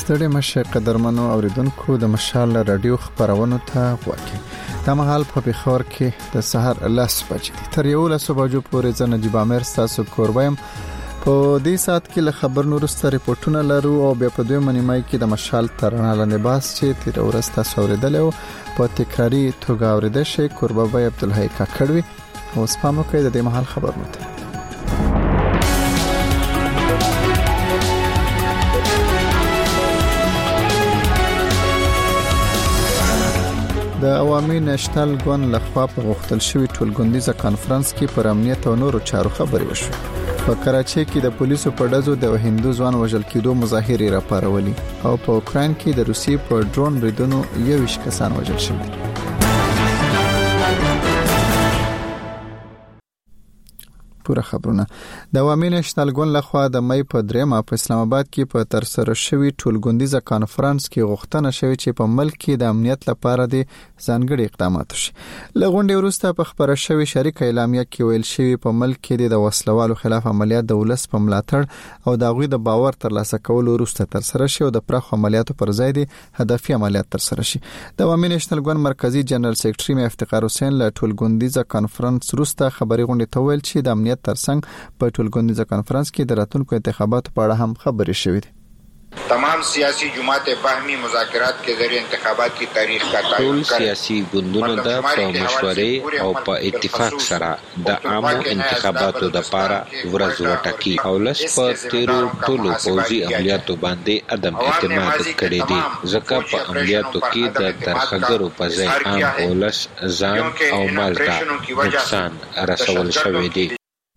ستړي مشه قدرمنو اوریدونکو د مشال رادیو خبرونو ته غواړي. د مهال په بخور کې د سحر 10 بجې تر 11 بجو پورې ځنه نجيب امیر تاسو کوربایم په دې سات کې له خبر نورسته ریپورتونه لرو او بیا په دوی منیمای کې د مشال ترانه لاندې باس چې تیر ورسته سوریدل او په تکراری توګه اوریدل شي. کوربای عبدالحی کاکړوي او سپامو کې د دې مهال خبرونه ته د عوامي نېشنل ګوند لخوا په غوښتل شوی ټولګوندیزه کانفرنس کې پر امنیت او نورو چارو خبرې وشوه. په کراچۍ کې د پولیسو په ډزو د هندو ځوان وژل کېدو مظاهرې راپارولې او په اوکرين کې د روسي په ډرون بریدونو 21 کسان وژل شوي. پوره خبرونه د عوامي نېشنل ګوند لخوا د مې په 3 په اسلام آباد کې په تر سره شوی ټولګوندیزه کانفرنس کې غوښتنه شوې چې په ملک کې د امنیت لپاره د ځانګړي اقدامات وشي. لغونډې وروسته په خبره شوی شریک اعلامیه کې ویل شوی په ملک کې د وسلوالو خلاف عملیات د ولس په ملاتړ او د غوي د باور ترلاسه کولو وروسته تر سره شي او د پراخ عملیاتو پر ځای د هدفي عملیات تر سره شي. د عوامي نېشنل ګوند مرکزی جنرال سیکریټري مې افتخار حسین له ټولګوندیزه کانفرنس وروسته خبري غونډې ته ویل چې د امنیت ترڅنګ په ټولګوندیزه کانفرنس کې د راتلونکو انتخاباتو په اړه هم خبرې شوې دي. تمام سیاسی جماعت باهمی مذاکرات کے ذریعے انتخابات کی تاریخ کا تعین کر سیاسی ګوندونو د مشورې او په اتفاق سره د عامو انتخاباتو د لپاره ورځ وټاکي او لس په تیرو ټولو پوځي عملیاتو باندې عدم اعتماد کړی دی ځکه په عملیاتو کې د ترخګرو په ځای عام ولس ځان او مال ته نقصان رسول شوی دی.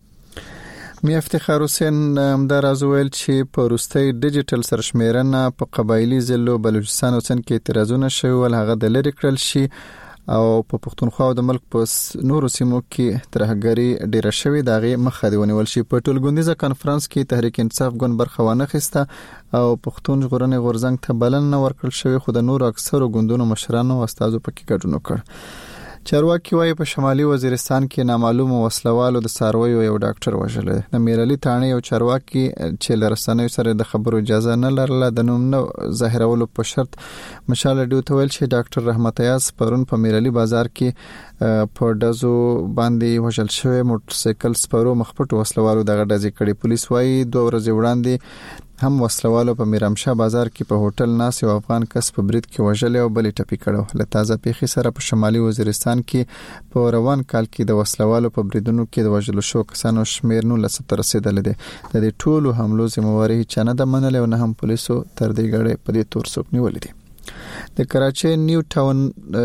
مې افتخار حسین همداراز ویل چې په روستۍ ډیجیټل سرشمیرنه په قبایلی ضلعو بلوچستان او سند کې اعتراضونه شوي ول هغه د لری کړل شي او په پښتونخوا او د ملک په نورو سیمو کې ترهګری ډیره شوي دغه مخه دی ونیول شي. په ټولګوندیزه کانفرنس کې تحریک انصاف ګوند برخه ونه خسته او پښتون ژغورنې غورځنګ ته بلنه ورکړل شوی خو د نورو اکثرو ګوندونو مشرانو او استادو پکې ګډون وکړ. چارواکي وايي په شمالي وزیرستان کې نامعلوم وسلوالو د سارویو یو ډاکټر وژل. د میرالي تانه یو چارواکي چې لرسنوي سره د خبرو اجازه نه لرله د نوم نو ظاهرولو په شرط مشال ډیو ته ویل چې ډاکټر رحمت ایاز پرون په میرالي بازار کې په دزو باندې وژل شوی موټرسایکل سپرو مخپټ وسلوالو دغه ډزې کړي. پولیس وايي 2 ورځې وړاندې هم وسلوالو په میرامشاه بازار کې په هوټل ناس یو افغان کس په برید کې وژل او بلې ټپي کړو. له تازه پیښې سره په شمالي وزیرستان کې په روان کال کې د وسلوالو په بریدونو کې د وژلو شو کسانو شمیر 19 رسیدل دي. د دې ټولو حملو ذمہواری چانه د منل او نه هم پولیسو تر دې غړې په دې تور څوک نیول دي. د کراچۍ نیو ټاون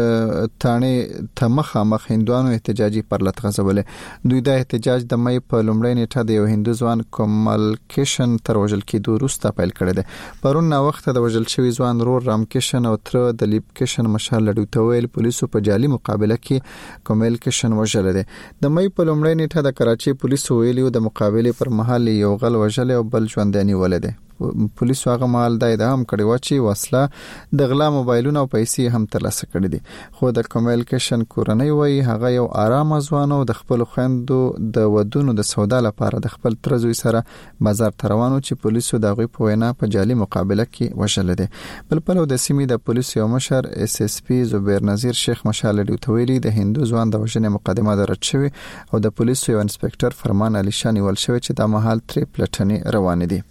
تانه تمخه مخ هندوانو احتجاجي پرلط غزولې. دوی د احتجاج د مې په لومړۍ نیټه د یو هندو ځوان کوملکیشن تر وژل کېدو وروسته پیل کړی دی. پرون نو وخت د وژل شوی ځوان رور رامکیشن او تر د لیپکیشن مشال لډو تویل پولیسو په جالي مقابله کې کوملکیشن وژل دي. د مې په لومړۍ نیټه د کراچۍ پولیسو ویلیو د مقابله پر مهال یو غل وژل او بل ژوندانی ولید. پولیس هغه مال د ادم کړي و چې وسله د غلا موبایلونو او پیسې هم ترلاسه کړي دي. خو د کوملکیشن کورنۍ وایي هغه یو آرام ځوان او د خپل خويندو د ودونو د سودا لپاره د خپل ترزوی سره بازار تروانو چې پولیسو دغه په وینا په جالي مقابله کې وشل دي. بل په د سیمې د پولیسو یو مشر اس اس پی زبیر نذیر شیخ مشال دی تویلی د هندو ځوان د وژنې مقدمه درج شوی او د پولیسو یو انسپکټر فرمان علي شانی ول شوی چې د مهال تری پلټنې روان دي.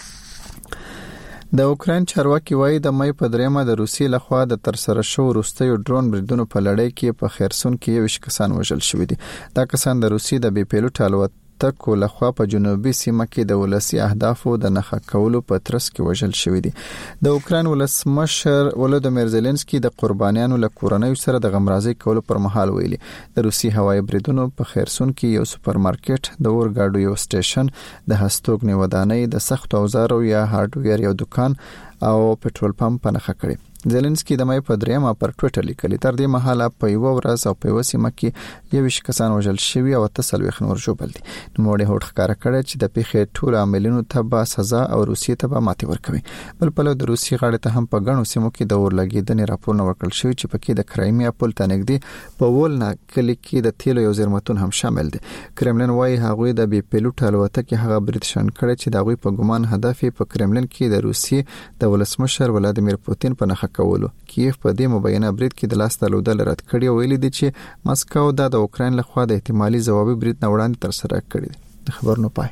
د اوکرين چارواکي وايي د مې په 3 د روسي لخوا د تر سره شو روستي ډرون بریدونو په لړۍ کې په خیرسون کې 21 کسان وژل شوي دي. دا کسان د روسي د بي پیلوټ الوتکو لخوا په جنوبي سیمه کې د ولسی اهدافو د نخښه کولو په ترڅ کې وژل شوي دي. د اوکرين ولسمشر ولودیمیر زيلنسکي د قربانیانو له کورنۍ سره د غمرازي کولو پر مهال ویلي د روسي هوایي بریدونو په خیرسون کې یو سوپرمارکټ د اورګاډو یو سټیشن د هستوګنې ودانۍ د سخت اوزارو یا هارډویر یو دکان او پټرول پمپ په نخښه کړی. زيلنسکي د مې په درېمه پر ټوئیټر لیکلي تر دې مهاله په یو ورځ او په وسیمه کې 21 کسان وژل شوي او 3 نور ژوبل دي. نوموړي هوډ ښکاره کړی چې د پیښې ټول عاملینو ته به سزا او روسیې ته به ماتې ورکوي. بل په لور د روسیې غاړې ته هم په غنو سیمو کې د اورلګیدنې راپورونه ورکړل شوی چې پکې د کرایمیا پل ته نږدې په ولنا کلی کې د تیلو یو زیرمتون هم شامل دي. کرملین وايي هغوی د بي پیلوټ الوتکې هغه برتشن کړی چې د هغوی په ګمان هدف په کرملین کې د روسیې د ولسمشر ولادیمیر پوتین په نخښه کولو. کیف په دې مبینه برید کې د لاس تلودل رد کړی او ویلي دي چې مسکو د اوکراین لخوا د احتمالي ځوابي برید نه وړاندې تر سره کړی دی. د خبرونو پای.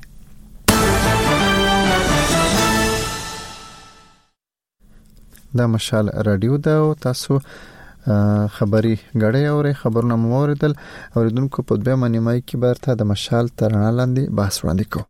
دا مشال رادیو دا او تاسو خبري غړې اوري خبرونه موریدل اوریدونکو په دوه منیمای کې برته د مشال ترنا لاندې بحث وړاندې کو.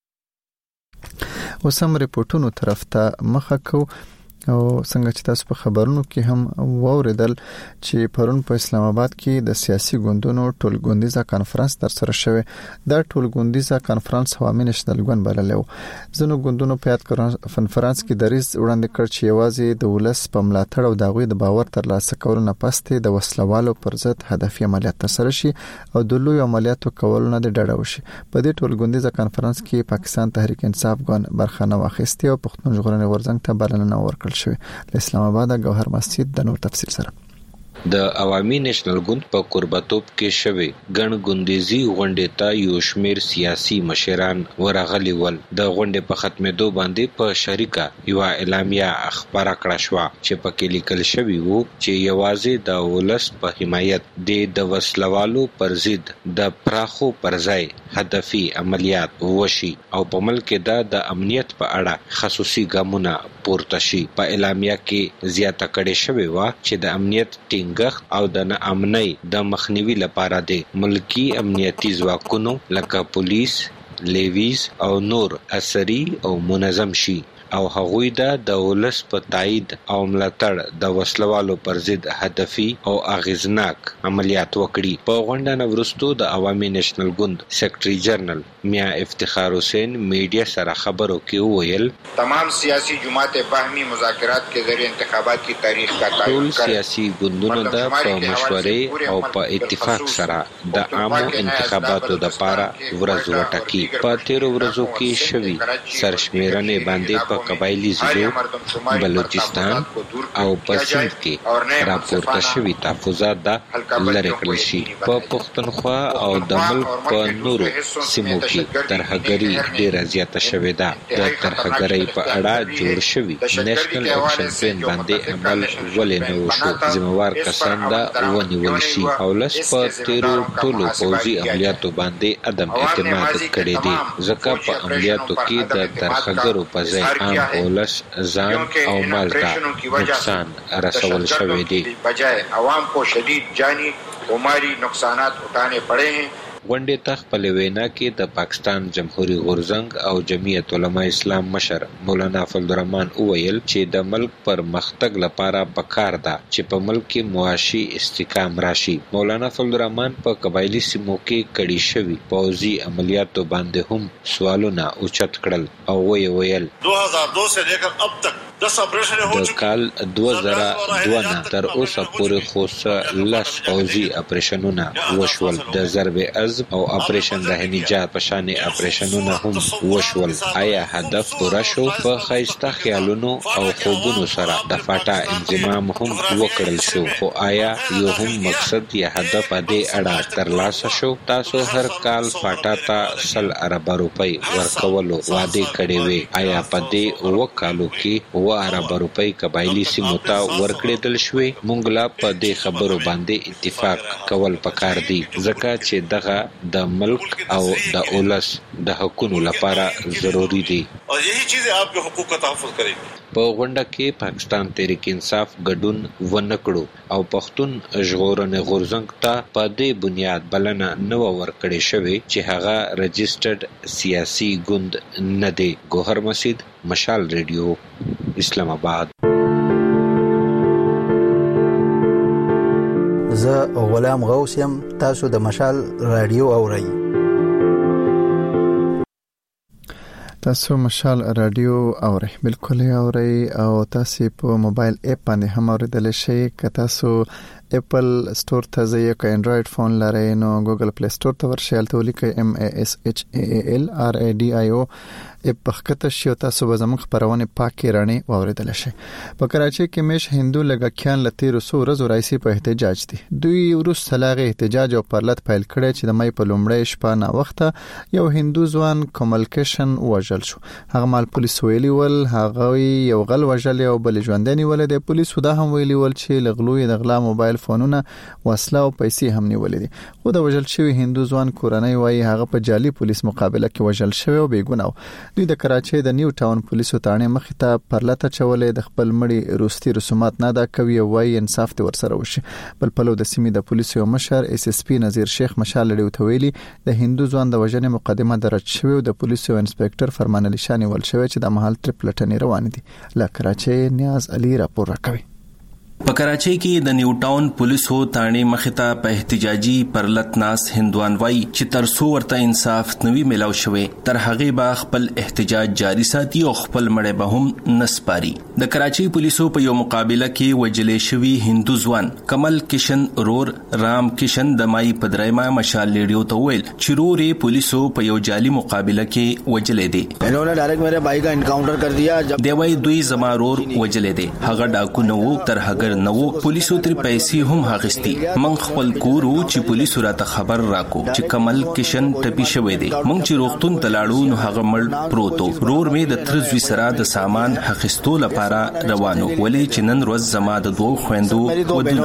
وسم ریپورتونو طرف ته مخه کو او څنګه چې تاسو په خبرونو کې هم ووریدل چې پرون په اسلام آباد کې د سیاسي ګوندونو ټولګوندیزه کانفرنس ترسره شوه. دا ټولګوندیزه کانفرنس عوامي نېشنل ګوند بللو. ځینو ګوندونو په یاد کانفرنس کې دریز وړاندې کړ چې یوازې د ولس په ملاتړ او د غوي د باور ترلاسه کولو نه پسته د وسلوالو پر ضد هدفي عملیات ترسره شي او د لوی عملیاتو کولو نه ډډه وشي. په دې ټولګوندیزه کانفرنس کې پاکستان تحریک انصاف ګوند برخه نه واخیسته او پښتون ژغورنې غورځنګ ته بلنه ورکړه شوی. اسلام آباد گوهر مسجد د نور تفصیل سره د عوامي نېشنل ګوند په قربتوب کې شوی ګڼ ګوندیزي غونډې ته یو شمیر سیاسي مشران ورغلي ول. د غونډې په ختمېدو باندې په شریکه یو اعلامیه خبره کړه شو چې پکې لیکل شوی وو چې یوازې د ولس په حمایت د وسلوالو پر ضد د پراخو پرځای هدفي عملیات وشي او په ملک د امنیت په اړه خصوصي ګامونه پورته شي. په اعلامیه کې زیاته کړې شوی و چې د امنیت ټینګښت او د ناامنۍ د مخنیوي لپاره د ملکی امنیتي ځواکونو لکه پولیس، لیویز او نور عسکري او منظم شي او هغوی د ولس په تایید او ملاتړ د وسلوالو پر ضد هدفي او اغیزناک عملیات وکړي. په غونډه نه وروسته د عوامي نېشنل ګوند سیکرټري جنرال میا افتخار حسین میډیا سره خبرو کې وویل تمام سیاسي جماعت باهمي مذاکرات के जरिए انتخابات की तारीख का تعین کړ. سیاسي ګوندونو د په مشورې او په اتفاق سره د عامو انتخاباتو د لپاره ورځ وټاکي. په 13 ورځو کې شوي سرشمیرنې باندې په قبایلی ضلعو بلوچستان او په سند کې راپورته شوي تحفظات د لرې کړل شي. په پښتونخوا او د ملک په نورو سیمو کې ترهګري ډیره زیاته شوې ده. د ترهګرۍ په اړه جوړ شوي نېشنل اکشن پلان باندې عمل ولې نه وشو. ذمہوار کسان دا ونیول شي او لس په 13 ټولو پوځي عملیاتو باندې عدم اعتماد کړی دی ځکه په عملیاتو کې د ترهګرو په ځای ولس ځان او مال ته نقصان رسول شوی دی. بجائے عوام کو شدید جانی و مالی نقصانات اٹھانے پڑے ہیں. غونډې ته خپل وینا کې د پاکستان جمهوریت غورځنګ او جمعیت علماء اسلام مشر مولانا فضل الرحمن وویل چې د ملک پر مختګ لپاره پکار ده چې په ملک کې معاشي استحکام راشي. مولانا فضل الرحمن په قبایلی سیمو کې کړي شوي پوځي عملیاتو باندې هم سوالونه اوچت کړل او ویل 2002 سے لے کر اب تک د کال 2002 نه تر اوسه پورې خو لس پوځي اپریشنونه وشول. د ضرب عزم او اپریشن راه نجات په شان اپریشنونه هم وشول. آیا هدف پوره شو؟ په خیسته خیالونو او خوبونو سره د فاټا انضمام هم وکړل شو، خو آیا یو هم مقصد یا هدف دې اړه ترلاسه شو؟ تاسو هر کال فاټا ته 100 ارب روپۍ ورکولو وعده کړې وي. آیا په دې وکالو کې ارب روپۍ قبایلی سیمو ته ورکړل شوې؟ مونږ لا په دې خبرو باندې اتفاق کول پکار دي ځکه چې دغه د ملک او د اولس د حقوقو لپاره ضروری دي او یہی چیزیں آپ کے حقوق کا تحفظ کریں. په غونډه کې پاکستان تحریک انصاف ګډون ونکړو او پښتون ژغورنې غورځنګ ته په دې بنیاد بلنه نو ورکړې شوې چې هغه رجسټرډ سیاسي ګوند نه دی. گوهر مسجد، مشال ریډیو، اسلام آباد. زه غلام غوث یم، تاسو د مشال رادیو اورئ. تاسو مشال رادیو اورئ بالکل اورئ او تاسو په موبایل اپ باندې هم اوریدل شئ. که تاسو اپل سٹور ته ځئ که انډراید فون لرئ نو ګوګل پلی سٹور ته ورشئ، هلته ولیکئ MASHAALRADIO اپ بخکته شي او تاسو به زموږ خبرونه پاکي راني واوریدل شئ. په کراچۍ کې مش هندو لګکیان لته رسو ورځ رئیسي په احتجاج دي. دوی ورس سلاغه احتجاج او پرلط پیل کړي چې د مې په لومړۍ شپه نه وخته یو هندو ځوان کملکشن وژل شو. هغه مال پولیس ویلي ول هغه یو غل وژل او بل ژوندنی ول. د پولیس دا هم ویلي ول چې لغلوی د غلا موبایل فونونه وسله او پیسې هم نیولې دي. خو د وژل شوی هندو ځوان کورنۍ وایي هغه په جعلي پولیس مقابله کې وژل شوی او بیګناو. دوی د کراچۍ د نیو ټاون پولیسو تانه مخې ته پرلته چولې د خپل مړي روستي رسومات نه دا کوي او وايي انصاف ته ورسره وشي. بل پلو د سیمې د پولیسو مشر SSP نذیر شیخ مشال لري وتویلي د هندو ځوان د وژنې مقدمه درج شوی او د پولیسو انسپکټر فرمان علي شانی ول شوی چې د محل ټریپلټنی روان دي. لا کراچۍ نیاز علي راپور راکوي. په کراچۍ کې د نیو ټاون پولیسو تانه مخته په احتجاجي پرلط ناس هندوان وای چې تر څو ورته انصاف نوي ملاو شوی تر هغه با خپل احتجاج جاری ساتي او خپل مړې به هم نسپاري. د کراچۍ پولیسو په یو مقابله کې وجلې شوی هندو ځوان کمل کشن رور رام کشن د مای پدرایما مشال لیډیو ته ویل چې رورې پولیسو په یو جعلي مقابله کې وجلې دي. انہوں نے ډایرکټ میرے بھائی کا انکاؤنٹر کر دیا. دی وای دوی زما رور وجلې دي. هغه ډاکو نو تر هغه نو پولیسو تر پیسې هم هغستی. من خپل کورو چې پولیسو راته خبر راکو چې کمل کشن ټپي شوی دی. من چې روغتون تلاړو نو هغه مړ پروتو. رور می د ترزوی سره د سامان هغستو لپاره روانو. ولې چې نن ورځ زما د دوه خويندو ودونو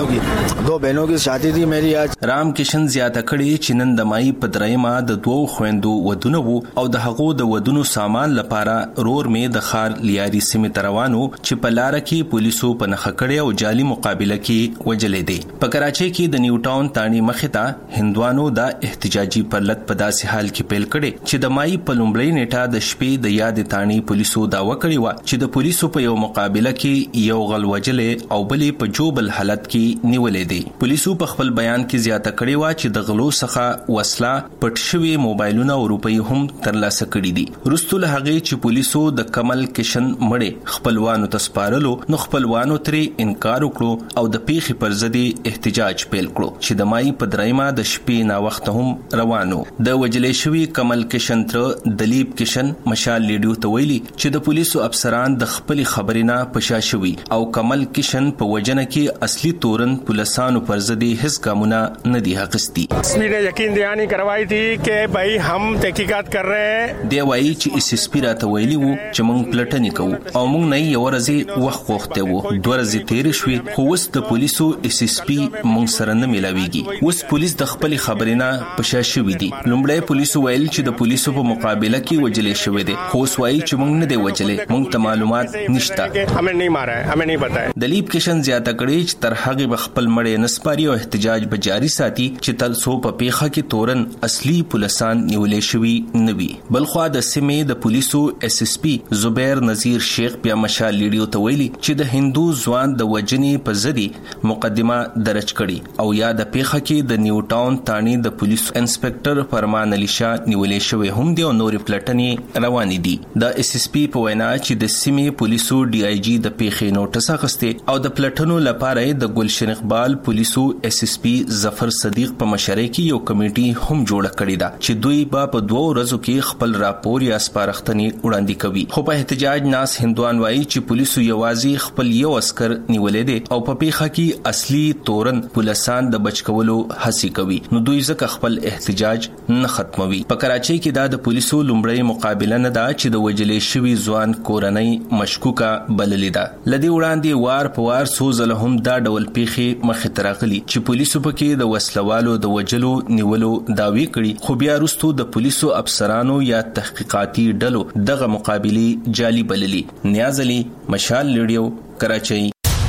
کی شادي دی میری آج. رام کشن زیاته کړي چې نن د مای په درایمه د دوه خويندو ودونو او د هغو د ودونو سامان لپاره رور می د خار لیاري سیمه روانو چې په لار کې پولیسو په نخ کړي او جعلي مقابله کې وجلې دي. په کراچۍ کې د نیو ټاون تانی مخته هندوانو دا احتجاجي پرلط په داسې حال کې پیل کړي چې د مای په لومړۍ نیټه د شپې د یاد تانی پولیسو دا وکړي و چې د پولیسو په یو مقابله کې یو غل وجلې او بلې په جوبل حالت کې نیولې دي. پولیسو په خپل بیان کې زیاته کړي و چې د غلو څخه وسله پټ شوی موبایلونه او روپۍ هم ترلاسه کړي دي. رستول هغه چې پولیسو د کمل کشن مړې خپلوانو تسپارلو نو خپلوانو ترې انکار وکړو او د پیخي پر ضد احتجاج پیل کړو چې د مای په درایمه د شپې نا وخت هم روانو. د وجلې شوی کمل کشن تر دلیپ کشن مشال لیډیو ته ویلي چې د پولیسو افسران د خپل خبرینه پشا شوی او کمل کشن په وجنه کې اصلي تورن پولیسانو پر ضد هیڅ ګامونه نه دی حقستی. SSP ने यकीन दहानी करवाई थी कि भाई हम तहकीकात कर रहे हैं. دی وایي چې SSP راته ویلي وو چې موږ پلټنې کوو او موږ نه یو ورځ وخت غوښته وو. 2 ورځې تیر شوې خو اوس د پولیسو SSP مونږ سره نه ملاويږي. اوس پولیس د خپل خبرینه پشا شوی دي. لومړی پولیسو ویل چې د پولیسو په مقابله کې وجلې شوی دي خو اوس وایي چې مونږ نه دی وجلې. مونږ ته معلومات نشته. हमें नहीं मारा है, हमें नहीं पता है. دلیپ کشن زیاته کړي چې تر هغه خپل مړې نسپاري او احتجاج به جاری ساتي چې تل سو په پیخه کې تورن اصلي پولیسان نیولې شوی نوي. بلخوا د سیمې د پولیسو SSP زبیر نذیر شیخ بیا مشال لیډیو ته ویلي چې د هندو ځوان د وجنې په ضد مقدمه درج کړي او یا د پیخه کې د نیو ټاون تانی د پولیس انسپکټر فرمان علي شاه نیولې شوی هم دی او نورې پلټنې روان دي. د SSP په وینا چې د سیمې پولیسو DIG د پیخې نوټس اخیسته او د پلټنو لپاره د ګلشن اقبال پولیسو SSP ظفر صدیق په مشرۍ کې یو کمیټي هم جوړ کړی دا چې دوی په 2 ورځو کې خپل راپور یا سپارښتنې وړاندې کوي. خو په احتجاج ناس هندوان وایي چې پولیسو یوازې خپل یو عسكر نیولې دي او په پیخه کې اصلي تورن پولیسان د بچکولو هڅه کوي. نو دوی ځکه خپل احتجاج نه ختموي. په کراچۍ کې د پولیسو لومړی مقابله نه دا چې د وجلې شوی ځوان کورنۍ مشکوکه بللې ده. لدی وړاندې وار په وار سوزل هم دا ډول پیخي مخه تراغلي چې پولیسو پکې د وسلوالو د وجلو نیولو داوی کړي خو بیا وروسته د پولیسو افسرانو یا تحقیقاتي ډلو دغه مقابله جعلي بللي. نیاز علي مشال لیډیو کراچۍ.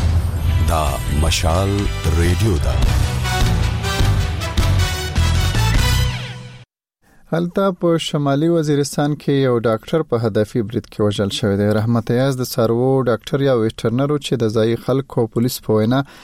دا مشال ریډیو دا هلته په شمالي وزیرستان کې یو ډاکټر په هدفي برید کې وژل شوی دی. رحمت یاز د سارو ډاکټر یا ویټرنرو چې د ځای خلکو پولیس په وینا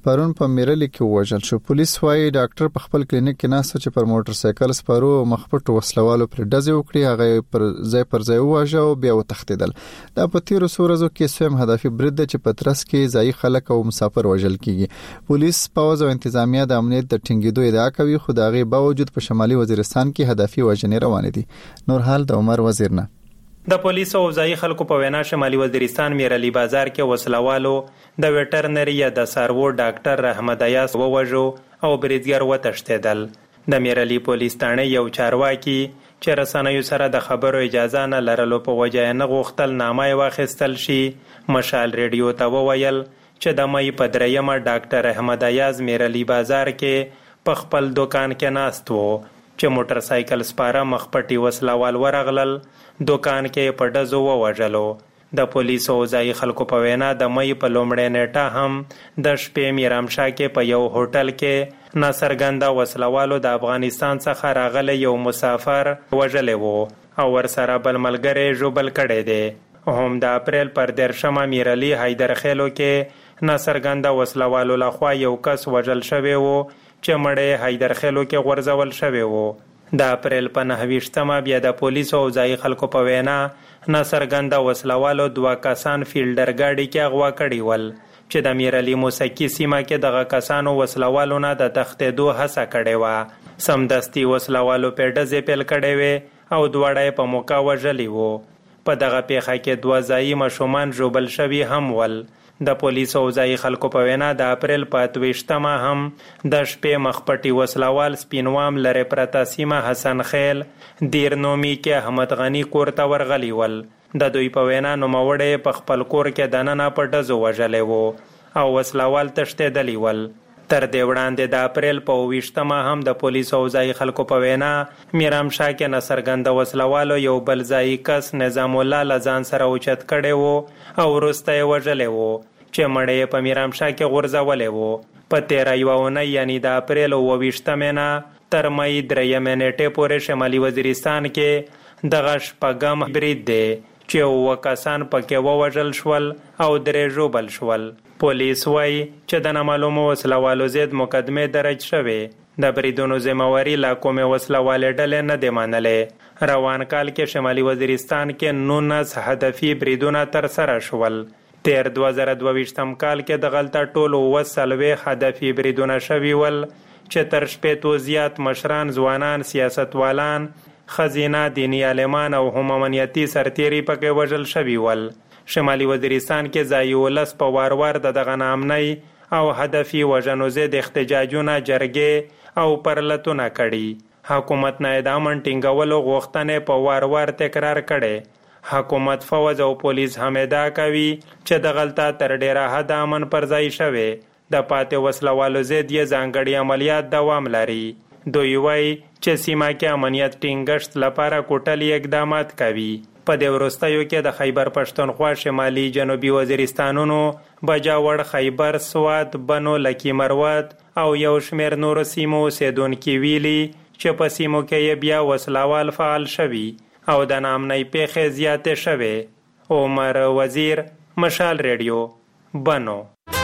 پرون په میرلی کې وژل شو. پولیس وايي ډاکټر په خپل کلینیک کې ناست چې پر موټر سایکل سپارو مخپټ وسلوالو پر ډزې وکړي، هغه پر ځای وواژه او بیا وتښتیدل. دا په تیرو څو ورځو کې سوم هدفي برید دی چې په ترڅ کې ځایي خلک او مسافر وژل کیږي. پولیس، پوځ او انتظامیه د امنیت د ټینګېدو ادعا کوي، خو د هغې باوجود په شمالي وزیرستان کې هدفي وژنې روانې دي. نور حال د عمر وزیر نه. د پولیسو او ځایي خلکو په وینا شمالي وزیرستان میرعلي بازار کې وسلوالو د ویټرنري یا د څاروو ډاکټر رحمت ایاز ووژو او بریدګر وتښتېدل. د میرعلي پولیس تاڼې یو چارواکي چې رسنیو سره د خبرو اجازه نه لرلو په وجه یې نه غوښتل نامه یې واخیستل شي، مشال ریډیو ته وویل چې د مۍ په 3 ډاکټر رحمت ایاز میرعلي بازار کې په خپل دوکان کې ناست و چې موټر سایکل سپاره مخپټي وسلوال ورغلل، دوکان کې په ډزو ووژلو. د پولیسو او ځایي خلکو په وینا د مۍ په لومړۍ نیټه هم د شپې میرامشاه کې په یو هوټل کې ناڅرګنده وسلوالو د افغانستان څخه راغلی یو مسافر وژلی و او ورسره بل ملګری ژوبل کړی دی. هم د اپریل پر 10 میرعلي حیدرخیلو کې ناڅرګنده وسلوالو لخوا یو کس وژل شوی و چې مړی حیدرخیلو کې غورځول شوی و. د اپریل په 29 بیا د پولیسو او ځایي خلکو په وینا ناڅرګنده وسلوالو 2 کسان فیلډر ګاډي کې اغوا کړي ول چې د میرعلي موسکی سیمه کې دغه کسانو وسلوالو نه د تښتېدو هڅه کړې وه. سمدستي وسلوالو په ډزې پیل کړې وې او دواړه په موقع وژلي وو. په دغه پیښه کې 2 ځایي ماشومان ژوبل شوي هم ول. د پولیسو او ځایي خلکو په وینا د اپریل په 28 هم د شپې مخپټي وسلوال سپینوام لرې پرته سیمه حسن خیل دیرنومي کې احمد غني کور ته ورغلي ول. د دوی په وینا نوموړی په خپل کور کې دننه په ډزو وژلی و او وسلوال تښتېدلی ول. تر دې وړاندې د اپریل په 28 هم د پولیسو او ځایي خلکو په وینا میرامشاه کې ناڅرګنده وسلوالو یو بل ځایي کس نظام الله له ځان سره اوچت کړی و او وروسته یې وژلی و چې مړی یې په میرامشاه کې غورځولی و. په 13 اونۍ یعنې د اپریل 28 نه تر مۍ 3 نیټې پورې شمالي وزیرستان کې دغه شپږم برید دی چې 7 کسان پکې ووژل شول او 3 ژوبل شول. پولیس وایي چې د نامعلومو وسلوالو ضد مقدمې درج شوې. د بریدونو ذمهواري لا کومې وسلوالې ډلې نه دی منلې. روان کال کې شمالي وزیرستان کې 19 هدفي بریدونه ترسره شول. تیر 2022 کال کې دغلته ټول 40 هدفي بریدونه شوي ول چې تر 80 زیات مشران، ځوانان، سیاستوالان، خزینه، دینی عالمان او هم امنیتي سرتیري پکې وژل شوي ول. شمالي وزیرستان کې ځایي ولس په وار د دغه نامنۍ او هدفي وژنو ضد احتجاجونه، جرګې او پرلتونه کړي. حکومت نه د امن ټینګولو غوښتنې په وار تکرار کړي. حکومت، فوج او پولیس هم ادعا کوي چې دغلته تر ډیره حد امن پر ځای شوی. د پاتې وسلوالو ضد یې ځانګړي عملیات دوام لري. دوی وایي چې سیمه کې امنیت ټینګښت لپاره کوټلي اقدامات کوي. په دې وروستیو کې د خیبر پښتونخوا شمالي جنوبي وزیرستانونو بجاوړ، خیبر، سوات، بنو، لکی مروت او یو شمیر نورو سیمو اوسیدونکي ویلي چې په سیمو کې بیا وسلوال فعال شوي او د نامنۍ پیښې زیاتې شوې. عمر وزیر، مشال ریډیو، بنو.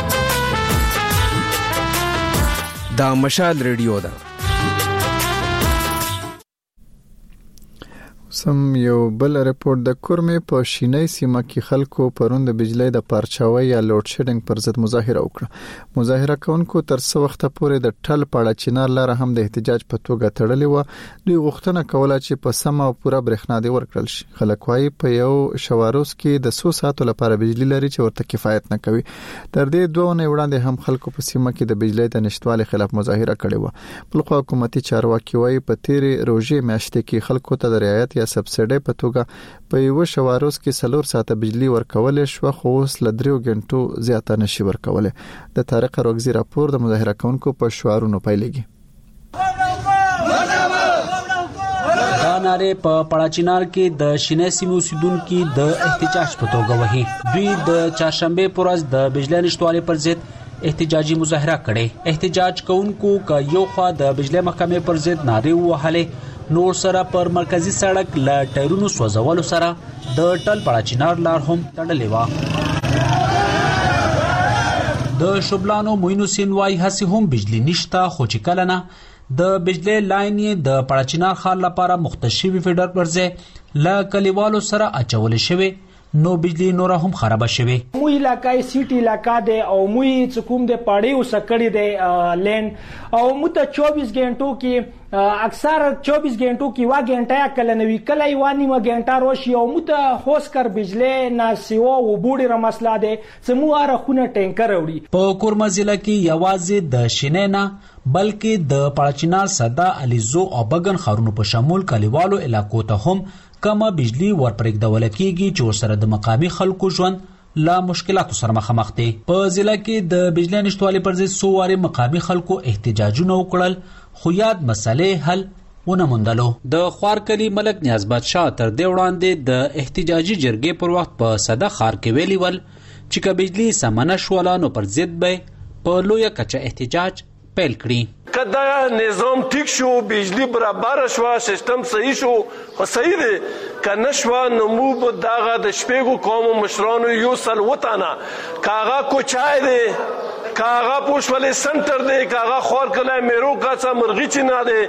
دا مشال ریډیو ده. سم یو بل رپورت د کورمې په شینای سیمه کې خلکو پرون د بجلی د پارچاوي یا لوډ شیډینګ پر ضد مظاهره وکړه. مظاهره کوونکو تر څو وخت پورې د ټل پاړه چینار لاره هم د احتجاج په توګه تړلې و. دوی غوښتنه کوله چې په سم او پوره برېښنا دی ورکړل شي. خلک وايي په یو شواروس کې د 100 ساعتو لپاره بجلی لري چې ورته کفایت نه کوي. تر دې 2 نه وړاندې هم خلکو په سیمه کې د بجلی د نشټوالي خلاف مظاهره کړې و. بلخو حکومتي چارواکي وايي په تیرې روزې میاشتې کې خلکو ته د رعایت یا سبسیډي په توګه په یو شواروس کې 4 ساعته بجلی ورکول شو، خو اوس ل 3 غنټو زیاته نشي ورکول. د طارق اروغزي راپور د مظاهره کوونکو په شعارونو پیلېږي. دا ناره په پړاچینار کې د شینې سیمو اوسیدونکو د احتجاج په توګه وهي. دوی د چهارشنبه پر ورځ د بجلی نشټوالي پر ضد احتجاجي مظاهره کړې. احتجاج کوونکو ک یو خوا د بجلی محکمې پر ضد ناره وهلې، نور سره پر مرکزی سړک ل ټایرونو سوځولو سره د ټل پړاچینار لار هم تړلې و. د شبلانو موین حسین وای هسي هم بجلی نشته، خو چې کله نه د بجلی لاین د پړچینار خال لپاره مختصوي فیډر پرځه لا کلیوالو سره اچول شوی، نو بجلی نور هم خراب شوی. مو علاقې سیټي علاقہ ده او مو څکوم د پاړې وسکړی د لین او مو ته 24 غنټو کې اکثر 24 غنټو کې وا غنټه کله نوي کله یو نیمه غنټه روشي او مو ته هوس کر بجلی نه سیو او بوډي را مسله ده سمو ارخونه ټینکر وړي. په کورما ضلع کې یوازې د شینه نه بلکې د پړچینار صدا الیزو او بغن خارونو په شمول کلیوالو علاقو ته هم کمه بجلی ورپرېږدول کېږي چې ورسره د مقامي خلکو ژوند لا مشکلاتو سره مخامخ دي. په ضلع کې د بجلی نشتوالي پر ضد څو وارې مقامي خلکو احتجاجونه وکړل، خو یاد مسلې حل ونه موندلو. د خوارکلي ملک نیازباد شاه تر دې وړاندې د احتجاجي جرګې پر وخت په صدا خار کې ویلي ول چې که بجلی سمنه شوله نو پر ضد به په لویه کچه احتجاج پیل کړي. کدا نظام ټیک شو، بجلی برابر شو، سیستم صحیح شو، خو صحیح دی کنه شو نو مو په داغه د شپږو قوم مشرانو یو سل وطنه کاغه کوچای دی، کاغه پوشولې سنټر دی، کاغه خور کله میرو کاڅه مرغی چینه دی،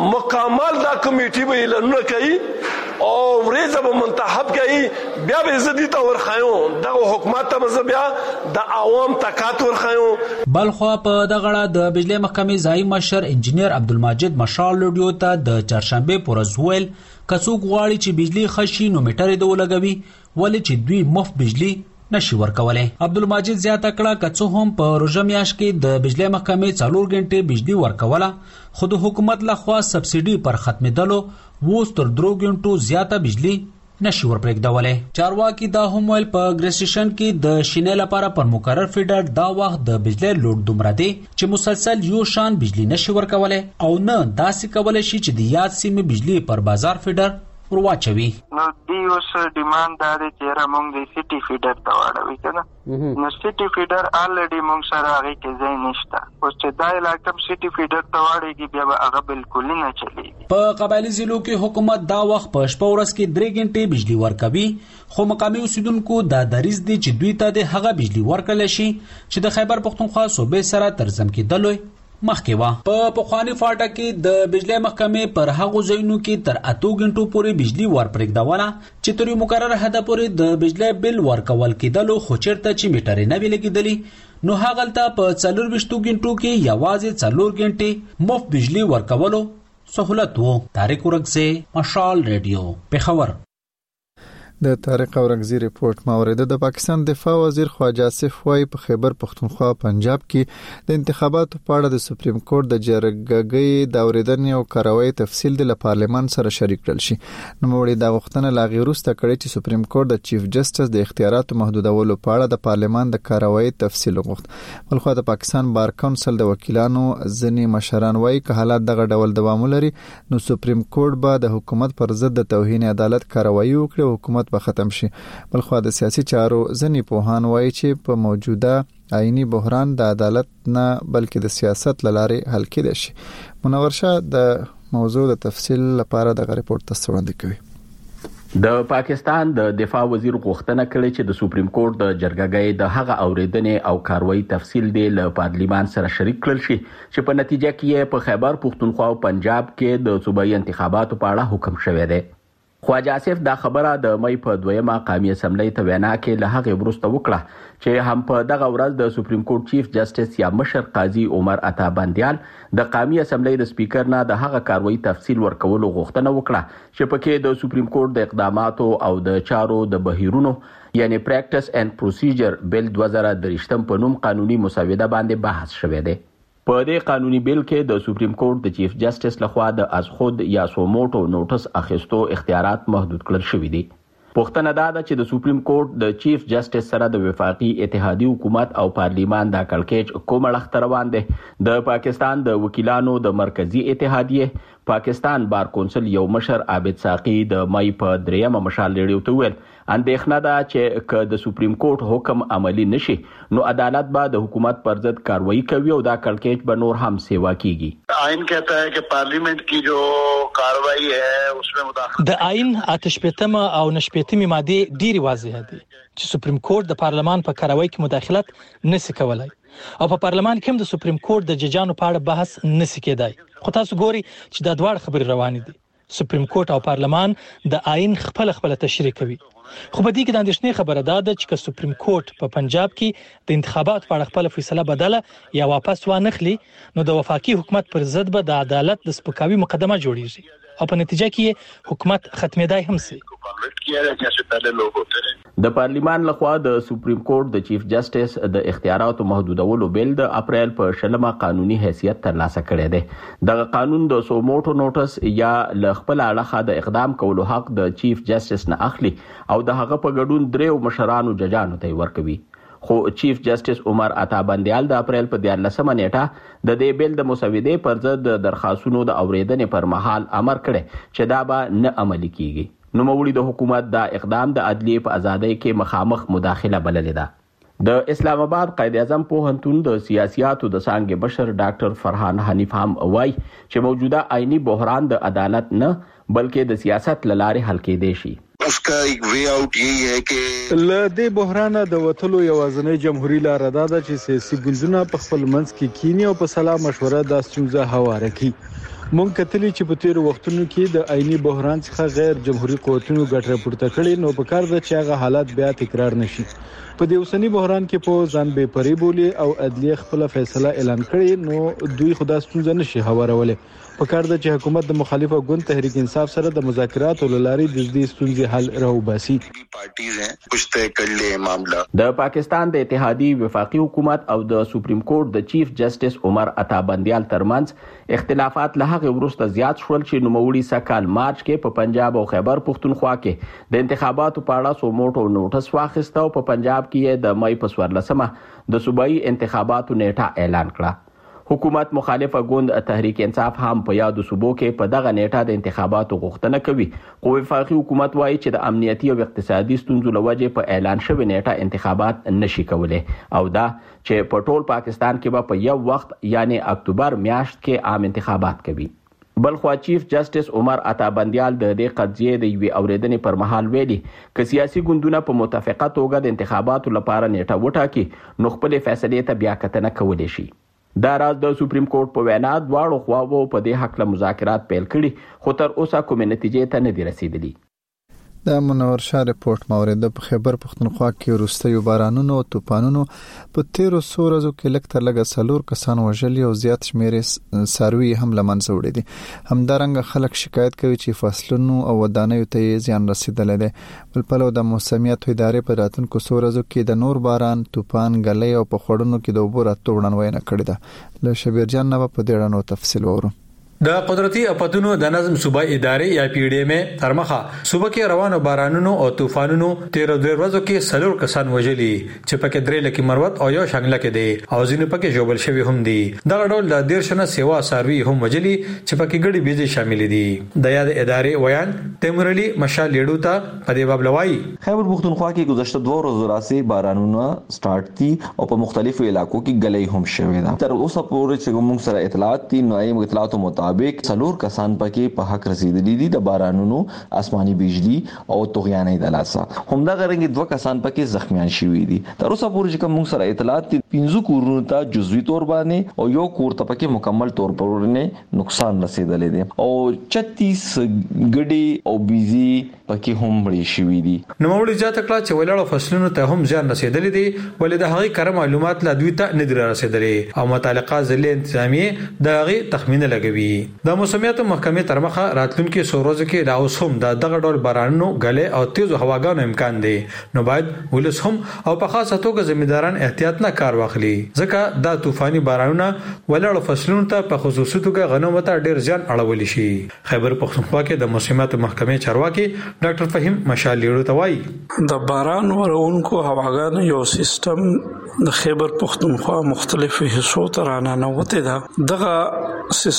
مکمل دا کمیټي به لنه کوي او ورځ به منتخب کوي، بیا به زدي ته ورخایو د حکومت ته بیا د عوام تکات ورخایو. بلخوا په دغه د بجلی محکمې ځای مشر انجینیر عبدالمجید مشال لوډیو ته د چهارشنبه پر ورځ ویل کڅوک غواړي چې بجلی خشي نو میټر د ولګوي ولې چې دوی مفت بجلی نشي ورکولای. عبدالمجید زیاته کړه کڅو هم په روژه میاشت کې د بجلی محکمې 4 غنټې بجلی ورکوله، خو د حکومت لخوا سبسیډي پر ختمېدلو اوس تر 3 غنټو زیاته بجلی نشي ورپرېږدولی. چارواکي دا هم ویل په ګریسټیشن کې د شینې لپاره پر مقرر فیډر دا وخت د بجلی لوډ دومره دی چې مسلسل یو شان بجلی نشي ورکولی او نه داسې کولی شي چې د یاد سیمې بجلی پر بازار فیډر ورواچوي. نو دی اوس ډیماند دا دی چې را مونږ د سیټي فیډر ته واړوي کنه، نو سیټي فیډر الریډي مونږ سره هغه کې ځای نشته، اوس چې دا علاقه سیټي فیډر ته واړېږي بیا به هغه بالکل نه چلیږي. په قبایلي ضلعو کې حکومت دا وخت په شپه ورځ کې 3 غنټې بجلی ورکوي، خو مقامي اوسیدونکو دا دریځ دی چې دوی ته د هغه بجلی ورکړل شي چې د خیبر پختونخوا صوبې سره ترسم کېدلوي مخکې وه. په پخواني فاټک کې د بجلی محکمې پر هغو ځایونو کې تر 8 غنټو پورې بجلی ورپرېږدوله چې تر یو مقرر حده پورې د بجلی بل ورکول کېدلو، خو چېرته چې میټرې نه وي لګېدلي نو هغلته په 24 غنټو کې یوازې 4 غنټې مفت بجلی ورکولو سهولت و. طارق ورکزی، مشال ریډیو، پېښور. د طارق اورنګزی ریپورت ماورده. د پاکستان دفاع وزیر خواجه آصف وای په خیبر پختونخوا پنجاب کې د انتخاباتو په اړه د سپریم کورټ د جرګې د اوریدنې او کاروایی تفصیل د پارلمان سره شریک کړل شي. نو موږ د غوښتنه لاغي وروسته کړې چې سپریم کورټ د چیف جسټس د اختیاراتو محدودولو په اړه د پارلمان د کاروایی تفصیل وغوښت. بلخو د پاکستان بار کونسل د وکیلانو ځنی مشران وای که حالات دغه ډول دوام لري نو سپریم کورټ به د حکومت پر ضد د توهین عدالت کاروایی وکړي او حکومت به ختم شي. بلخو د سیاسي چارو ځنی پوهان وایي چې په موجوده آئینی بحران د عدالت نه بلکې د سیاست لاره حل کېدای شي. منور شاه د موضوع د تفصیل لپاره د ریپورت تاسو کوي. د پاکستان د دفاع وزیر غوښتنه کړې چې د سپریم کورټ د جرګې د هغه اوریدنې او کاروایی تفصیل دی له پارلیمان سره شریک کړل شي چې په نتیجه کې په خیبر پختونخوا او پنجاب کې د صوبایي انتخاباتو په اړه حکم شوی دی. خواجه آصف دا خبره د مې په 2مه قومي اسمبلی ته وینا کې له هغه وروسته وکړه چې هم په دغه ورځ د سپریم کورټ چیف جسټس یا مشر قاضي عمر عطا بندیال د قومي اسمبلی د سپیکر نه د هغه کاروایی تفصیل ورکولو غوښتنه وکړه چې پکې د سپریم کورټ د اقداماتو او د چارو د بهیرونو یعنی پریکټس اینڈ پروسیجر بل 2023 په نوم قانوني مسوده باندې بحث شوی دی. په دې قانوني بیل کې د سپریم کورټ د چیف جسټس لخوا د از خود یا سوموټو نوټس اخیستو اختیارات محدود کړل شوي دي. پوښتنه دا ده چې د سپریم کورټ د چیف جسټس سره د وفاقي اتحادیې حکومت او پارلیمان د کړکېچ کوم اړخ روان دي. د پاکستان د وکیلانو د مرکزی اتحادیې پاکستان بار کونسل یو مشر عابد ساقی د مې په 3مه مشال ریډیو ته ویل اندېښنه ده چې که د سپریم کورټ حکم عملی نشي نو عدالت به د حکومت پر ضد کاروایی کوي او دا کړکېچ به نور هم سیوا کیږي. آئین کہتا ہے کہ پارلیمنٹ کی جو کاروائی ہے اس میں مداخلت د آئین 88 او 89 ماده ډیره واضحه دي چې سپریم کورټ د پارلمان په کاروایی کې مداخلت نشي کولای او په پارلمان کې هم د سپریم کورټ د ججانو په اړه بحث نشي کېدای. خو تاسو ګوري چې دا دواړه خبرې روانې دي. سپریم کورټ او پارلمان د آئین خپل تشریح کوي. خو په دې کې د اندېښنې خبره ده چې سپریم کورټ په پنجاب کې د انتخاباتو په اړه خپل فیصله بدله یا واپس وانخلي نو د وفاقي حکومت پر ضد به د عدالت د سپکاوي مقدمه جوړیږي او په نتیجه کې حکومت ختمېدای هم سي. د پارلیمان لخوا د سپریم کورټ د چیف جسټس د اختیاراتو محدودولو بل د اپریل په 20 قانوني حیثیت ترلاسه کړی دی. د قانون د سوموټو نوټس یا ل خپل اړه د اقدام کولو حق د چیف جسټس نه اخلي او د هغه په ګډون دریو مشرانو ججانو ته ورکوي. خو چیف جسټس عمر عطا بندیال د اپریل په 14 نیټه د دې بل د مسودې پر ضد د درخواستونو د اوریدنې پر مهال امر کړی چې دا به نه عملي کیږي. نوموړي د حکومت دا اقدام د عدلیې په ازادۍ کې مخامخ مداخله بللې ده. د اسلام آباد قائد اعظم پوهنتون د سیاسياتو د څانګې بشر ډاکټر فرحان حنیف هم وایي چې موجوده آئینی بحران د عدالت نه بلکې د سیاست لارې حل کېدای شي. उसका एक वे आउट यही है कि لدې بحران د وټلو یوازنۍ جمهوریت لار ده چې سیاسي ګوندونه په خپل منځ کې کینی او په سلا مشوره د ستونزه هواره کوي. مونږ کتلی چې په تیر وختونو کې د آئینی بحران څخه غیر جمهوریت قوتونو ګټه راپورته کړي نو په کار ده چې هغه حالات بیا تکرار نشي. په دې اوسنی بحران کې په ځان بے پرې بولی او عدلیه خپل فیصله اعلان کړي نو دوی خدا ستونزه نشي هوارولې. په کار ده چې حکومت د مخالفه ګوند تحریک انصاف سره د مذاکراتو لارې د دې ستونزې حل راوباسي. پارټیز ہیں کچھ طے کر لے معاملہ. د پاکستان د اتحادی وفاقي حکومت او د سپریم کورټ د چیف جسټس عمر عطا بندیال ترمنځ اختلافات له هغه وروسته زیات شول چې نوموړي سکهال مارچ کې په پنجاب او خیبر پختونخوا کې د انتخاباتو په اړه سوموټو نوټس واخیسته او په پنجاب کې د مې په 14 د صوبایي انتخاباتو نیټه اعلان کړه. حکومت مخالفه ګوند تحریک انصاف هم په یادو صوبو کې په دغه نیټه د انتخاباتو غوښتنه کوي. خو وفاقي حکومت وایي چې د امنیتي او اقتصادي ستونزو لوجې په اعلان شوی نیټه انتخابات نشي کولای او دا چې په ټول پاکستان کې په یو وخت یعنی اکتوبر میاشت کې عام انتخابات کوي. بلخوا چیف جسټس عمر عطا بندیال د دې قضیې د یوې اوریدنې پر مهال ویلي چې سیاسي ګوندونه په متفقه توګه د انتخاباتو لپاره نیټه وټاکي نو خپل فیصلې ته بیا کتنه کولی شي. دا راز د سپریم کورټ په وینا دواړو خواوو په دې حق له مذاکرات پیل کړي خو تر اوسه کومې نتیجې ته نه دي رسیدلي. د منور شاه رپورت مورید په خیبر پختونخوا کې وروستیو بارانونو او طوفانونو په 1300 ورځو کې لږ تر لږه 4 کسان وژلي او زیات شمیر څاروي هم له منځه وړي دي. همدارنګه خلک شکایت کوي چې فصلونو او ودانیو ته زیان رسیدلی دی. بل پلو د موسمیاتو ادارې په راتلونکو 100 ورځو کې د نور باران، طوفان، ګلۍ او په خوړونو کې د اوبو راتلو وړاندوینه کړې ده. له شبیر جان نه په دې اړه تفصیل وورو. د قدرتي اپتونو د نظم صوبایي ادارې یا پی ډی ایم ترمخه صوبه کې روانو بارانونو او طوفانونو 13 ورځو کې 4 کسان وژلي چې پکې 3 لکه مروت او یو شنګله کې دي او ځینې پکې جوړل شوی هم دي. دا ډول د 13 سیوا سروي هم وژلي چې پکې ګډي بيزي شامل دي. د یاد ادارې ویان تیمور علي مشال لیډو ته په دې باب لوي خیبر پختونخوا کې گذشته 2 ورځې راځي بارانونه سٹارټ دي او په مختلفو علاقو کې ګلۍ هم شوې ده. تر اوسه پورې چې موږ سره اطلاعات دي نو ایم اطلاعاتو مطابق 4 کسان پکې په حق رسیدلی دي د بارانونو، آسماني بجلی او طغیاني د لاسه. همدغه رنګ 2 کسان پکې زخمیان شوي دي. تر اوسه پورې چې کوم سره اطلاعات دي 15 کورونو ته جزوي تور باندې او یو کور ته پکې مکمل تور باندې نقصان رسیدلی دي او 36 ګډي او بيزي پکې هم مړي شوي دي. نو موږ ځات کړه چې ولاړو فصلونو ته هم ځان رسیدلی دي ولې د هغې کار معلومات لا دوی ته نه درا رسیدلي او متعلقه ضلع انتظامیه د هغې تخمینه لګوي. د موسمیاتو محکمې ترمخه راتلونکي 100 ورځې کې د اوس هم د دغه ډول بارانونو، ګلې او تیزو هواګانو امکان دی. نو باید ولس هم او په خاصه توګه ځمېداران احتیاط نه کار واخلي ځکه دا طوفاني بارانونه ولاړو فصلونو ته په خصوصي توګه غنمو ته ډیر زیان اړولی شي. خیبر پختونخوا کې د موسمیاتو محکمې چارواکي ډاکټر فهیم مشال لیډو ته وایي د باران ورونکو هواګانو یو سیستم د خیبر پختونخوا مختلفو حصو ته راننوته ده. دغه سیستم په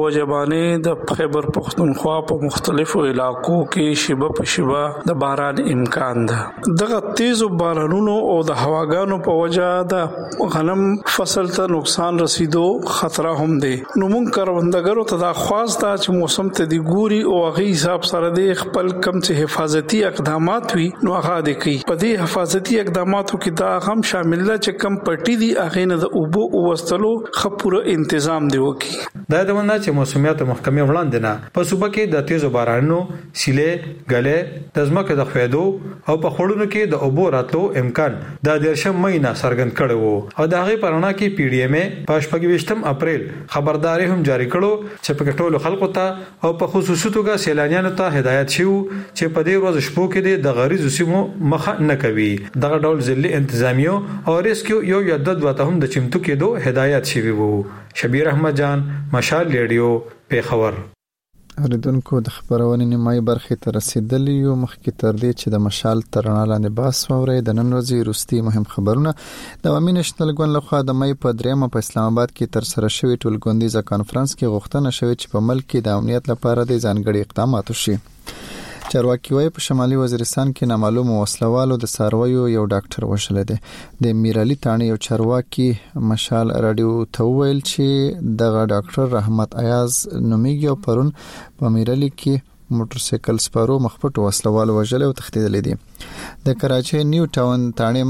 وجبانې د خیبر پختونخوا په مختلفو علاقو کې شیبه په شیبه د باران امکان ده. دغه تیز بارانونو او د هواګانو په وجه د غنم فصل ته نقصان رسیدو خطر هم دی. نو موږ کروندګرو ته دا خواست ده چې موسم ته دی ګوري او هغه حساب سره د خپل کم څه حفاظتي اقدامات وي نو هغه د کوي. په دې حفاظتي اقداماتو کې دا هم شامل ده چې کم پټي دي هغه نه د اوبو وستلو خپوره تنظیم دی وکي. دا د ونه چې موسمیات محکمې وړاندې نه په صوبه کې د تیزو بارانونو سیلې غلې د ځمکې د خویدو او په خړونو کې د اوبو راتلو امکان د 13 مې نه څرګند کړي وو او د هغه پرونه کې پی ډی ایم په 28 اپریل خبرداري هم جاری کړو چې په ټولو خلکو ته او په خصوصي توګه سیلانیانو ته هدایت شو چې په دې ورځ شپو کې د غریزو سیمو مخه نه کوي. دغه ډول ځلې انتظامیو او ریسکیو یو یادد وته هم د چمتو کېدو هدایت شوی وو. شبیر احمد جان، مشال ریډیو، پیښور. اوریدونکو د خبرونې نیمایي برخې ته رسیدلی یو. مخکې تر دې چې د مشال ترانه لاندې باس واوري د نن ورځې روستي مهم خبرونه د عوامي نېشنل ګوند لخوا د مې په 3 په اسلام آباد کې تر سره شوی ټولګوندیزه کانفرنس کې غوښتنه شوې چې په ملک کې د امنیت لپاره د ځانګړي اقدامات وشي. چارواکي وايي په شمالي وزیرستان کې نامعلوم وسلوالو د سارویو یو ډاکټر وشل دي. د میرالي تانی یو چارواکي مشال رادیو ته ویل چې دغه ډاکټر رحمت ایاز نومیږي او پرون په میرالي کې موټر سایکل سپارو مخپټ وسلوال وژل او تخدیدل دي. د کراچۍ نیو ټاون تانه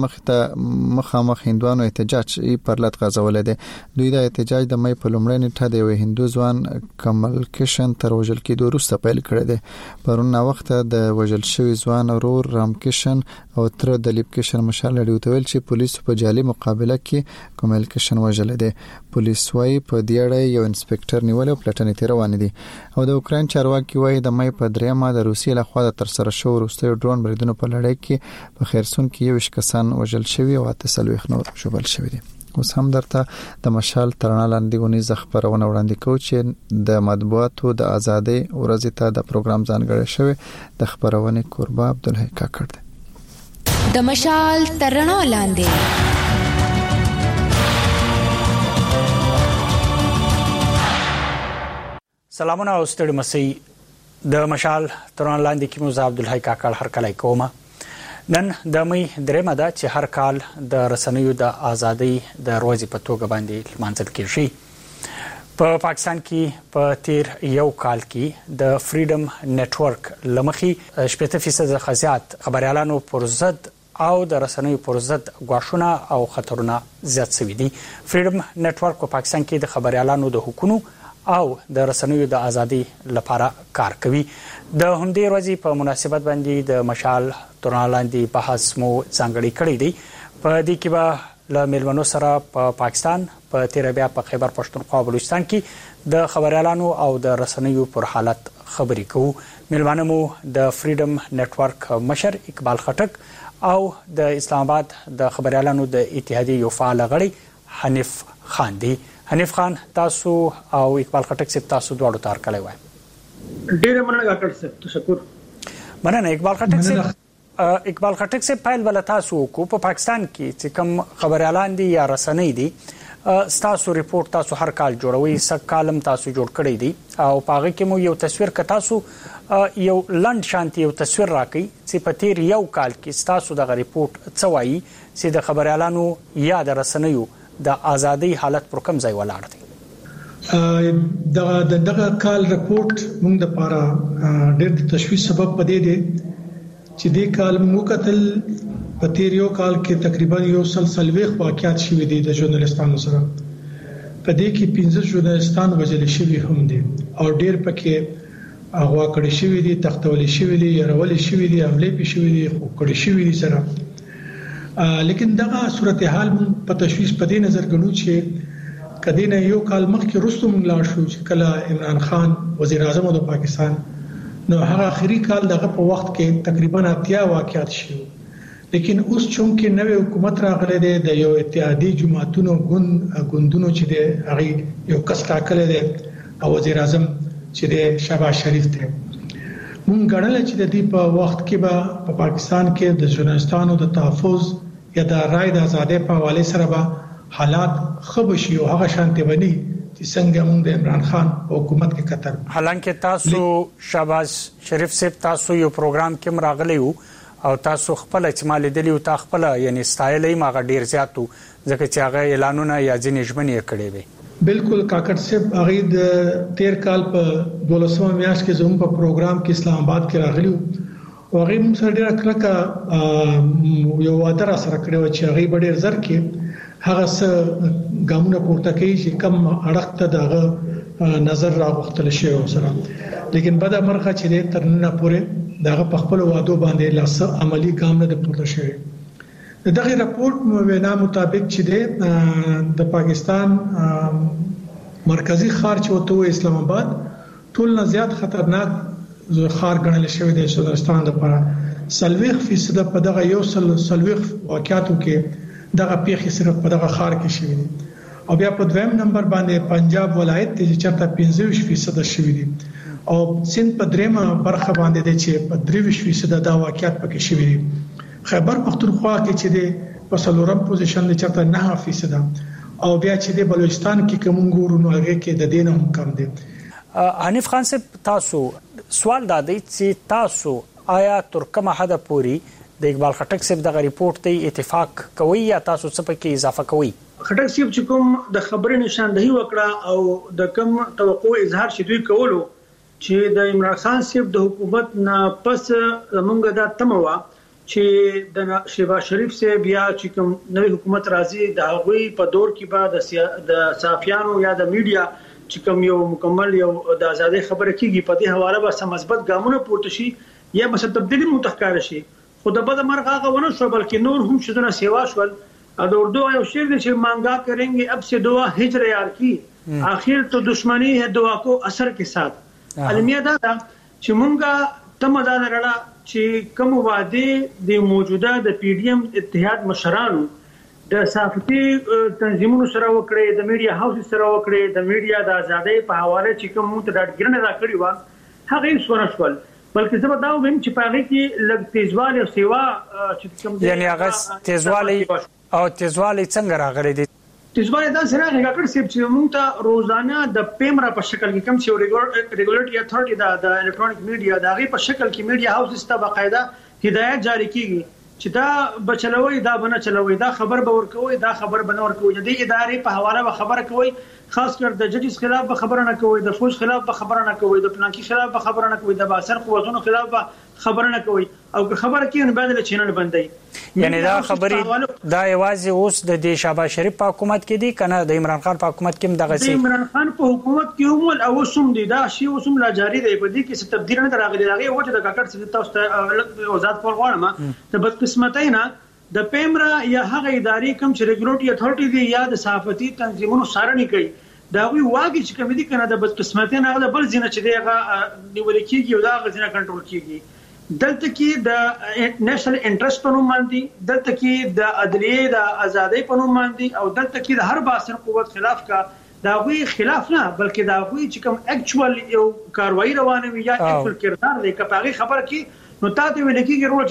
مخامخ هندوانو احتجاج پر لټ غځول دي. دوی د احتجاج د مې په لومړۍ نیټه د یو هندو ځوان کمل کشن تر وژل کېدو وروسته پیل کړی دی. پرون وخت د وژل شوی ځوان ورور رام کشن او تر دلیپ کشن مشال لري ویل چې پولیس په جالي مقابله کې کمل کشن وژل دي. پولیس وايي په دې اړه یو انسپکټر نیول او پلټنې تیر روان دي. او د اوکرين چارواکي وايي د مې په 3 د روسیې لخوا د تر سره شو وروسته ډرون بریدونو په لړۍ کې په خیرسون کې 20 کسان وژل شوی او 3 نور شوبل شوی دي. اوس هم درته د مشال ترانه لاندې غونې خبرونه وړاندې کوم چې د مطبوعاتو د ازادۍ ورځ ته د پروګرام ځانګړی شوی د خبرونه قربا عبدالحی کاکړ دی. د مشال ترانه لاندې سلامونه او ستړي مسي. د مشال ترانه لاندې کې موږ عبدالحی کاکړ هر کله کومه. نن د مې 3 ده چې هر کال د رسنیو د ازادۍ د ورځې په توګه باندې لمانځل کیږي. په پاکستان کې په تیر یو کال کې د فریډم نتورک لمخي 80% خزيات خبريالانو پر ضد او د رسنیو پر ضد غواړونه او خطرونه زیات شوي دي. فریډم نتورک په پاکستان کې د خبريالانو د حقوقو او د رسنیو د ازادۍ لپاره کار کوي. د همدې ورځې په مناسبت باندې د مشال ترانه لاندې بحث مو ځانګړی کړی دی. په دې کې به له میلمنو سره په پاکستان په تیر بیا په خیبر پښتونخوا او بلوچستان کې د خبريالانو او د رسنیو پر حالت خبرې کوو. میلمانه مو د فریډم نتورک مشر اقبال خټک او د اسلام آباد د خبريالانو د اتحادیې یو فعال غړی حنیف خان دی. حنیف خان، تاسو او اقبال خټک صاحب تاسو دواړو تار کړی وای. ډیر مننه کاکړ صاحب، تشکر. مننه اقبال خټک صاحب. اقبال خټک صاحب پایل بل تاسو کو په پاکستان کې چې کوم خبريالان دي یا رسنۍ دي تاسو ریپورت تاسو هر کال جوړوي، سک کالم تاسو جوړ کړی دي او پاغه کې مو یو تصویر ک تاسو یو لند شانتي یو تصویر راکې چې په تیر یو کال کې تاسو د ریپورت څوایي چې د خبريالانو یا د رسنیو د ازادۍ حالت پر کوم ځای ولاړ دی. دغه کال رپورت موږ د لپاره ډېر د تشویش سبب پدې دی چې د کال موږ کتل په تیر یو کال کې تقریبا یو سلسله واقعیات شوي دي د ژورنالستانو سره. په دې کې 15 ژورنالستان وژل شوي هم دي او ډېر پکې اغوا کړی شوي دي، تختول شوي دي، يرول شوي دي، حمله پی شوي دي، خو کړی شوي دي سره. لیکن دغه صورتحال په تشویش په دې نظر غنو چې کدی نه یو کال مخکې رستم مونږ شو چې کله عمران خان وزیر اعظم د پاکستان نو هغه اخري کال دغه په وخت کې تقریبا 80 واقعات شو. لیکن اوس چون کې نوې حکومت راغله ده د یو اتحادی جماعتونو ګوندونو چې د هغه یو کس ټاکل دي او وزیر اعظم چې د شهباز شریف ته مونږ غړل چې د دې په وخت کې به په پاکستان کې د ژورنالستانو د تحفظ یا د رائے د ازادۍ په حواله سره به حالات خبشي او هغه شانتي ونی چې څنګه موږ د عمران خان حکومت کې قطر حالانکه تاسو شهباز شریف صاحب تاسو یو پروګرام کې راغلی وو او تاسو خپل احتمال دلی او تا خپل یعنی سټایل ما ډیر زیاتو ځکه چې هغه اعلانونه یا ځینې ژمنې کړې وي بالکل کاکړ صاحب هغه د 13 کال په 12 میاشت کې زموږ په پروګرام کې اسلام آباد کې راغلی او هغه موږ سره ډیر کلکه یو وعده را سره کړو چې هغه ډیر زر کې هغه څه ګامونه پورته کوي چې کم اړخ ته دغه نظر راغختل شي او سره لیکن بعد مرخه چې ترنه پورې دغه په خپل وعده باندې لاس عملی ګام نه پورته شي دغه راپورټ وینا مطابق چې د پاکستان مرکزی خار چې وته اسلام آباد ټول نه زیات خطرناک خار ګڼل شوی دی سودستان لپاره 30% په دغه یو سلويخ واقعاتو کې دغه پیښې صرف په دغه خار کې شوې دي او بیا په دویم نمبر باندې پنجاب ولایت چې چرته 25% شوې دي او سند په دریمه برخه باندې د چې په 23% دا واقعیت پکې شوې دي خیبر پختونخوا کې چې د په سلورم پوزیشن د چرته 9% او بیا چې د بلوچستان کې کوم ګورو نو هغه کې د دینه هم کم دي حنیف خان صاحب تاسو سوال دا دی چې تاسو آیا تر کومه حد پوري د اقبال خټک صاحب دغه ریپورت ته اتفاق کوي یا تاسو څه پکې اضافه کوي خټک صاحب چې کوم د خبرې نشاندهي وکړه او د کوم توقع اظهار چې دوی کولو چې د عمران خان صاحب د حکومت نه پس موږ دا تموا چې د شهباز شریف صاحب بیا چې کوم نوې حکومت راځي د هغوی په دور کې بعد د صحافیانو یا د میډیا چې کوم یو مکمل یو د ازادي خبره کیږي په دې حواله به مثبت ګامونه پورته شي یا به تبدیلی متخکار شي خو د بد مرغ هغه ونه شو بلکې نور هم شذونه سیوا شول د اردو یو شعر دی چې مانگا کریں اب سے دعا ہجر یار کی آخر تو دشمنی ہے دعا کو اثر کے ساتھ علمیه دا چې مونږه تمه دا لرله چې کوم وعده د موجوده د پی ډی ایم اتحاد مشرانو د صحافتي تنظیمونو سره وکړي د میډیا هاوس سره وکړي د میډیا د ازادۍ په حواله چې کوم ته ډاډګرنه راکړي و هغه یې سورشول بلکې زه دا وایم چې په هغه کې لږ تیزوالی او سیوا چې کوم یعنی هغه تیزوالی او تیزوالی څنګه راغلی دی تیزوالی دا سره هغه کړ چې موږ ته روزانه د پیمرا په شکل کې کوم چې ریګولیټری اتھارټي د الکترونیک میډیا د هغه په شکل کې میډیا هاوس ته باقاعده هدایت جاری کیږي چې دا بچلوي دا بنه چلوي دا خبر به ورکوي دا خبر بنه ورکوي د ادارې په حواله به خبره کوي خاص کر د ججز خلاف به خبره نه کوي د فوج خلاف به خبره نه کوي د پلانکی خلاف به خبره نه کوي د باثر قوتونو خلاف به خبره نه کوي او خبره کوي نه بدل چینل بندي یعنی دا خبري دا یوازې اوس د شهباز شریف په حکومت کې دي کنه د عمران خان په حکومت کې هم دغه د عمران خان په حکومت کې هم او سم دي دا شی اوسم لا جاری دی په دې کې څه تبدیل نه راغلي هغه وجه د کاکړ څخه تاسو ته وزارت کول غواړم ته بدقسمتۍ نه د پیمرا یا هغه ادارې کوم چې ریګولیټری اتھارټي دی یا د صحافتي تنظیمونو سارنې کوي دا وی واګي چې کوم دي کنه د بدقسمتۍ نه غل بل زینه چې دغه نیول کیږي او دا غزنه کنټرول کیږي دلته کې د نېشنل انټرست په نوم باندې دلته کې د عدلیه د ازادۍ په نوم باندې او دلته کې د هر باسن قوت خلاف کا دا وی خلاف نه بلکې دا وی چې کوم اکچوال یو کاروایی روانه وي یا اکچوال کردار دی کپاغي خبر کې نو تاسو ویل کېږي ورو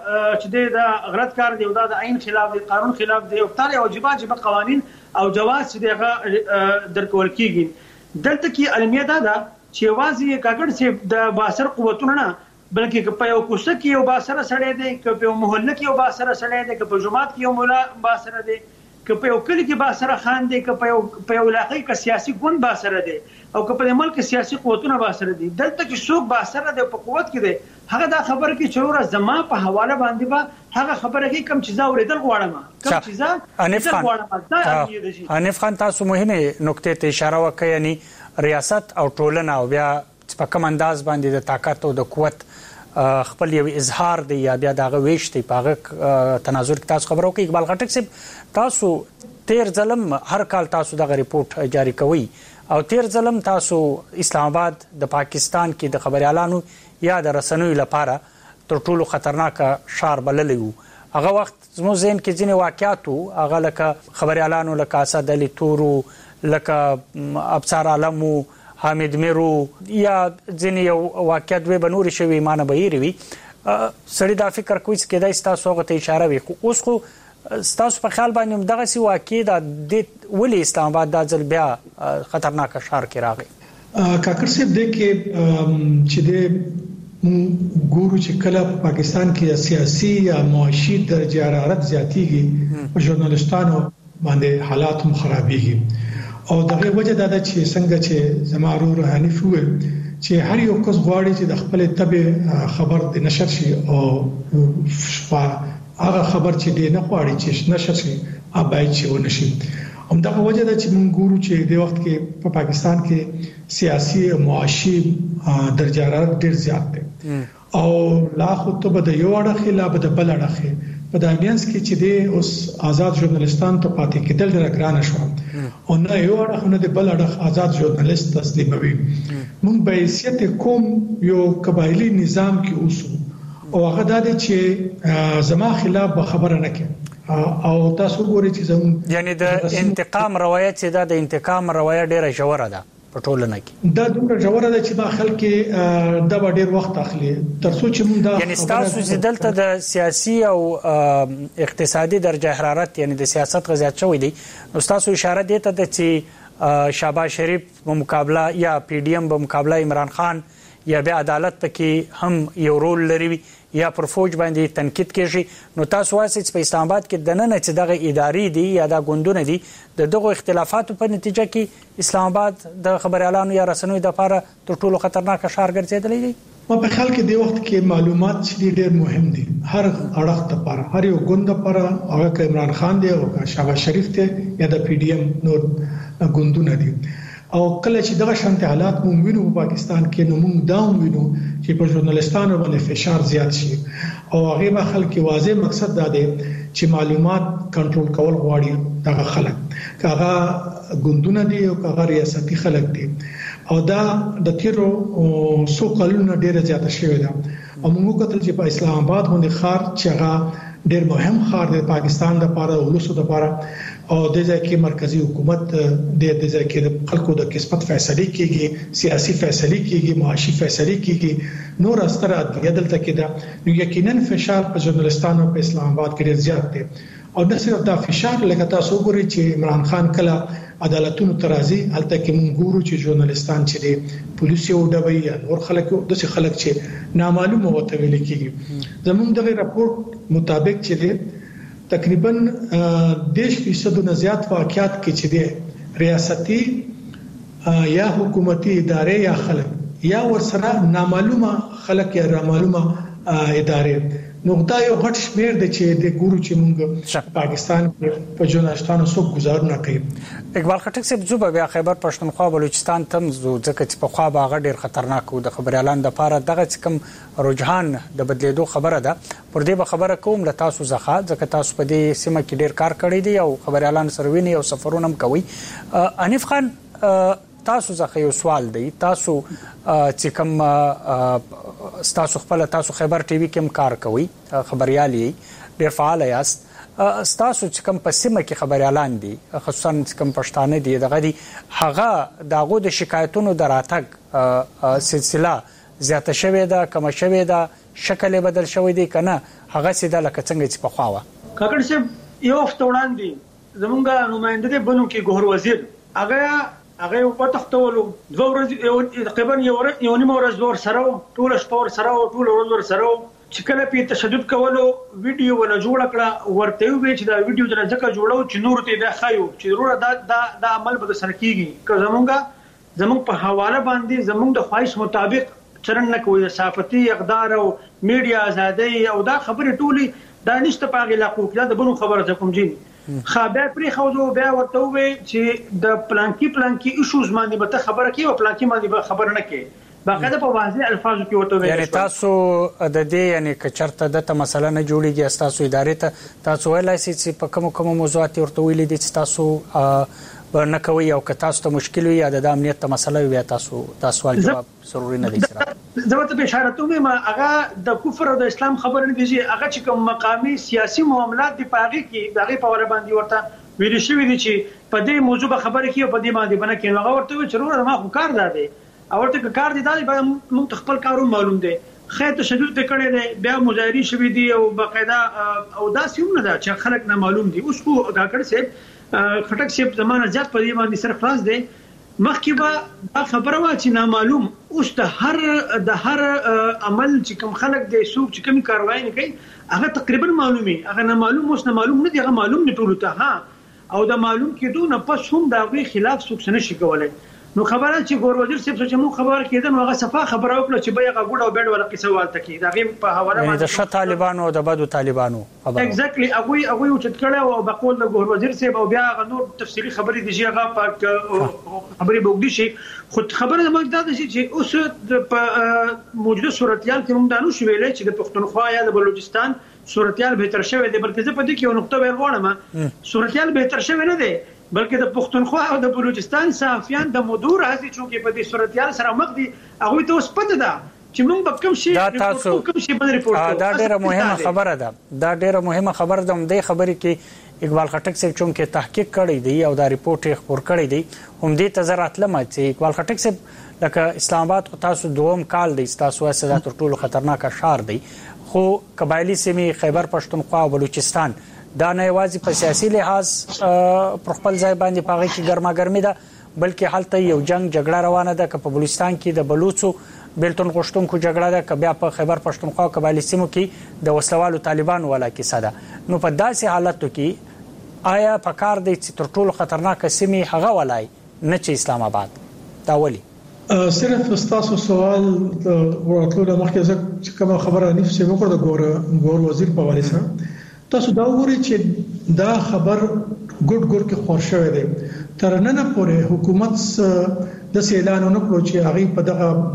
چې د غلط کار دی او دا د عین خلاف دی قانون خلاف دی او تاسو واجبات چې قوانين او جواز دغه درکول کیږي دلته کې علمیه دا چې واځي کاکړ چې د باسر قوتونه نه بلکې په یو کوڅه کې یو باسر سړی دی که په محله کې یو باسر سړی دی که په جماعت کې یو مولا باسر دی که په یو کلی کې باسر خان دی که په یو علاقې کې سیاسي ګوند باسر دی او که په ملک سیاسي قوتونه باسر دي دلته کې څوک باسر دی په قوت کې دی هغه دا خبر کې چوره زما په حواله باندې به هغه خبره کې کم چیزا اوریدل غواړم کم چیزا حنیف خان تاسو مهمه نقطه ته اشاره وکړئ یعنی ریاست او ټولنه او بیا په کوم انداز باندې د طاقت او د قوت خپل یو اظهار دی یا بیا دغه ویشتي په تناظر کې تاسو خبرو کې اقبال خټک صاحب تاسو تیر ظلم هر کال تاسو دغه ریپورت جاری کوي او تیر ظلم تاسو اسلام آباد د پاکستان کې د خبريالانو یا د رسنوي لپاره تر ټولو خطرناک شار بللی وو هغه وخت زمو ذهن کې ځینې واقعاتو هغه لکه خبريالانو لکه اسد علي تورو لکه ابصار عالمو حامد میرو یا ځینې یو واقعیت وي بنوري شوی معنی به یې وي سړی دا فکر کوي چې دا تاسو هغه ته اشاره وي اوس خو ستاسو په خیال باندې دغه سی واقع د ولې اسلام آباد د ځل بیا خطرناک شهر کې راغی؟ کاکر صاحب د کې چې د ګورو چې کله په پاکستان کې سیاسي یا معاشي درجه حرارت زیاتیږي او ژورنالستانو باندې حالات هم خرابېږي او دغه وجه دا ده چې څنګه چې زمارو روحاني فوه چې هر یو کس غواړي چې د خپل تبع خبر د نشر شي او هغه خبر چې دی نه غواړي چې نشر شي ابای چې ونشي همدغه وجه ده چې موږ ګورو چې د وخت کې په پاکستان کې سیاسي او معاشي درجه حرارت ډیر زیات دی او لا خو ته به د یو اړخ لا به د بل اړخ په د امینس کې چې دی اوس آزاد ژورنالستان ته پاتې کېدل ډېر ګران شو او نه یو اړخ نه د بل اړخ آزاد ژورنالست تسلیموي موږ به حیثیت کوم یو قبایلی نظام کې اوسو او هغه د چې زما خلاف خبره نه کوي او تاسو ګورئ چې زموږ یعنی د انتقام روایت چې د انتقام روایت ډیره ژوره ده په ټولنه کې دا دومره ژوره ده چې ما خلک دا ډیر وخت اخلي ترڅو چې موږ دا یعنی تاسو چې دلته د سیاسي او اقتصادي درجه حرارت یعنی د سیاست غزيات شوې دي نو تاسو اشاره دیته د چې شهباز شریف په مقابله یا پی ډی ایم په مقابله عمران خان یا به عدالت پکې هم یو رول لري یا پر فوج باندې تنقید کیږي نو تاسو واسه چې په اسلام آباد کې د نن چې دغه ادارې دي یا د غوندونه دي دغه اختلافاتو په نتیجه کې اسلام آباد د خبريالانو یا رسنیو د لپاره تر ټولو خطرناک ښار ګرځیدلی دی؟ ما په خیال کې د وخت کې معلومات چې ډېر مهم دي هر اړخ لپاره هر یو ګوند لپاره هغه عمران خان دی او شهباز شریف دی یا د پی ډی ایم نور غوندونه دي او کله چې دغه شانتي حالات مونږ وینو په پاکستان کې نو مونږ دا وینو چې په ژورنالستانو باندې فشار زیات شي او هغه به خلک واضح مقصد دا دی چې معلومات کنټرول کول غواړي دغه خلک هغه غوندونه دي او هغه ریاستي خلک دي او دا د تیرو سو کلونو ډیره زیاته شوې ده او موږ کتل چې په اسلام آباد باندې ښار چې هغه ډیر مهم ښار دی پاکستان لپاره او ولسو لپاره او د ځکه مرکزی حکومت د ځکه خلکو د قسمت فیصله کیږي سیاسي فیصله کیږي معاشي فیصله کیږي نور استر عدالت کې دا نو یقینا فشار په ژورنالستانو په اسلام آباد کې ډیر زیات دی او نه صرف دا فشار لکه تاسو ګورئ چې عمران خان کله عدالتونو ترازی الته کې مونږ ګورو چې ژورنالستان چې دی پولیس یو ډبې یا نور خلک د څه خلک چې نامعلومه وته ویل کیږي زموږ دغه راپورټ مطابق چې دی تقریبا 10% نه زیات واقعات کې چې دی ریاستي یا حکومتي ادارې یا خلک یا ورسره نامعلومه خلک یا نامعلومه ادارې نو دا یو غټ شمیر دی چې د ګورو چې موږ پاکستان په ژورنالستانو څوک گزارونه کوي. اقبال خټک صاحب زوبه بیا خیبر پښتونخوا بلوچستان تم زو ځکه چې په خوا باغ ډیر خطرناک او د خبريالان د لپاره دغه کم رجحان د بدلیدو خبره ده پر دې به خبره کوم له تاسو ځکه تاسو په دې سیمه کې ډیر کار کړی دی او خبريالان سروینه او سفرونه هم کوي. حنیف خان تاسو ځکه یو سوال دی تاسو چې کوم تاسو خپل تاسو خبر ټي وي کې کار کوي خبريالي ډیر فعال یاست تاسو چې کوم په سیمه کې خبريالان دي خصوصا چې کوم پښتانه دي دغه دي هغه دغه د شکایتونو دراتګ سلسله زیاته شوې ده کم شوې ده شکل بدل شوې دي کنه هغه سیده لکه څنګه چې په خواوه کاکړ صاحب یو هفته وړاندې زمونږ نماینده دی بنو کې ګوهر وزیر هغه په تختولو دوه ورځې تقریبا یو نیمه ورځ ور سره ټول شپه ور سره ټول ورځ ور سره چې کله په تشدد کولو ویډیو ولا جوړ کړه ورته وی چې دا ویډیو د ځکه جوړو چې نور ته دا خایو چې ضرورت دا عمل به سره کیږي که زمونږ په حواله باندې زمونږ د خواهش مطابق چرن نه کوي صحافتي اقدار او میډیا ازادي او دا خبره ټولي دا نشته په علاقو کې دا بنو خبره کوم جین خابه پرې خوځو بیا ورته وی چې د پلانکی ایشوز باندې به خبره کوي او پلانکی باندې به خبره نه کوي باقاعده په واضح الفاظو کې ورته وی یعنی تاسو د دې یعنی کچرته د مسله نه جوړیږي تاسو ادارې ته تاسو ویلای شئ چې په کوم موضوعات ورته ویلي دي چې تاسو نه کوي او که تاسو ته مشکل وي یا د امنیت ته مسله وي تاسو سوال جواب ضروري نه دي سره زه ته اشاره کوم هغه د کفر او د اسلام خبره نه دي هغه چې کوم مقامي سیاسي معاملات دی پاغي کې دغه په ور باندې ورته ویل شوی دي چې په دې موضوع به خبره کوي په دې باندې بنه کې هغه ورته ضرور ما خو کار ده او ورته کار دي دا موږ خپل کارو معلوم دي خیر تشدد کړي دي بیا مظاهري شوي دي او باقاعده او دا سیمه نه ده چې خلک نه معلوم دي. اوس کو کاکړ صاحب خټک صاحب زمانه ځات په دې باندې سره خلاص دي. مخکې به دا خبره وا چې نامعلوم اوس د هر عمل چې کوم خلک د سوق چې کوم کاروایی نه کوي هغه تقریبا معلومي، هغه نه معلوم اوس نه معلوم نه دی، هغه معلوم نه ټول ته او د معلوم کېدو نه پس هم دا غوي خلاف سوق نه شي کولای. نو خبره چې ګور وزیر صاحب چې مو خبر کېده نو هغه صفه خبره وکړه چې به هغه ګډ او بیډ ولا قصه والته کې دا غي په حواله باندې د شت طالبانو او د بدو طالبانو خبره ایگزیکټلی هغه یو چې کړه او بقول د ګور وزیر صاحب او بیا نور تفصیلی خبرې دي هغه په خبرې بوګدي شي. خو خبره زموږ دا ده چې اوس په موجوده صورتحال کې موږ دانو شو ویلې چې د پښتونخوا یا د بلوچستان صورتحال به تر شوی دی، بلکې زه په دې کې یو نقطه ویل غواړم صورتحال به تر شوی نه دی بلکې د پښتونخوا او د بلوچستان صحافیان د مدور هڅې چې په دې صورتحال سره مخ دي هغه ته اوس پته ده چې موږ به کوم شي کوم شي باندې ریپورت کوو. دا ډیره مهمه خبره ده، دا ډیره مهمه خبره ده. د خبرې کې اقبال خټک صاحب چې تحقیق کړی دی او دا ریپورت یې خبر کړی دی هم دې تزرات لمه چې اقبال خټک صاحب لکه اسلام آباد تاسو دوم کال دی تاسو وسه تر ټولو خطرناک شهر دی، خو قبایلی سیمې خیبر پښتونخوا او بلوچستان دا نه یوازې په سیاسي لحاظ پر خپل ځای باندې پاغي کې ګرماګرمي ده بلکې حالت یو جګړه روانه ده که په بلوچستان کې د بلوچو بیلتون غشتونکو جګړه ده که بیا په خیبر پښتونخوا او قبایلی سیمو کې د وسلوالو طالبانو ولا کیسه ده. نو په داسې حالتو کې آیا په کار دی چې تر ټولو خطرناک سیمې هغه ولای نه چې اسلام آباد دا ولی صرف استاسو سوال وراتلو مخکې چې کوم خبره نفسي وکړه د ګور وزیر په حواله سره تاسو دا وګورئ چې دا خبر ګډ کې خور شوی دی. تر نن پورې حکومت د اعلان نه کړو چې هغه په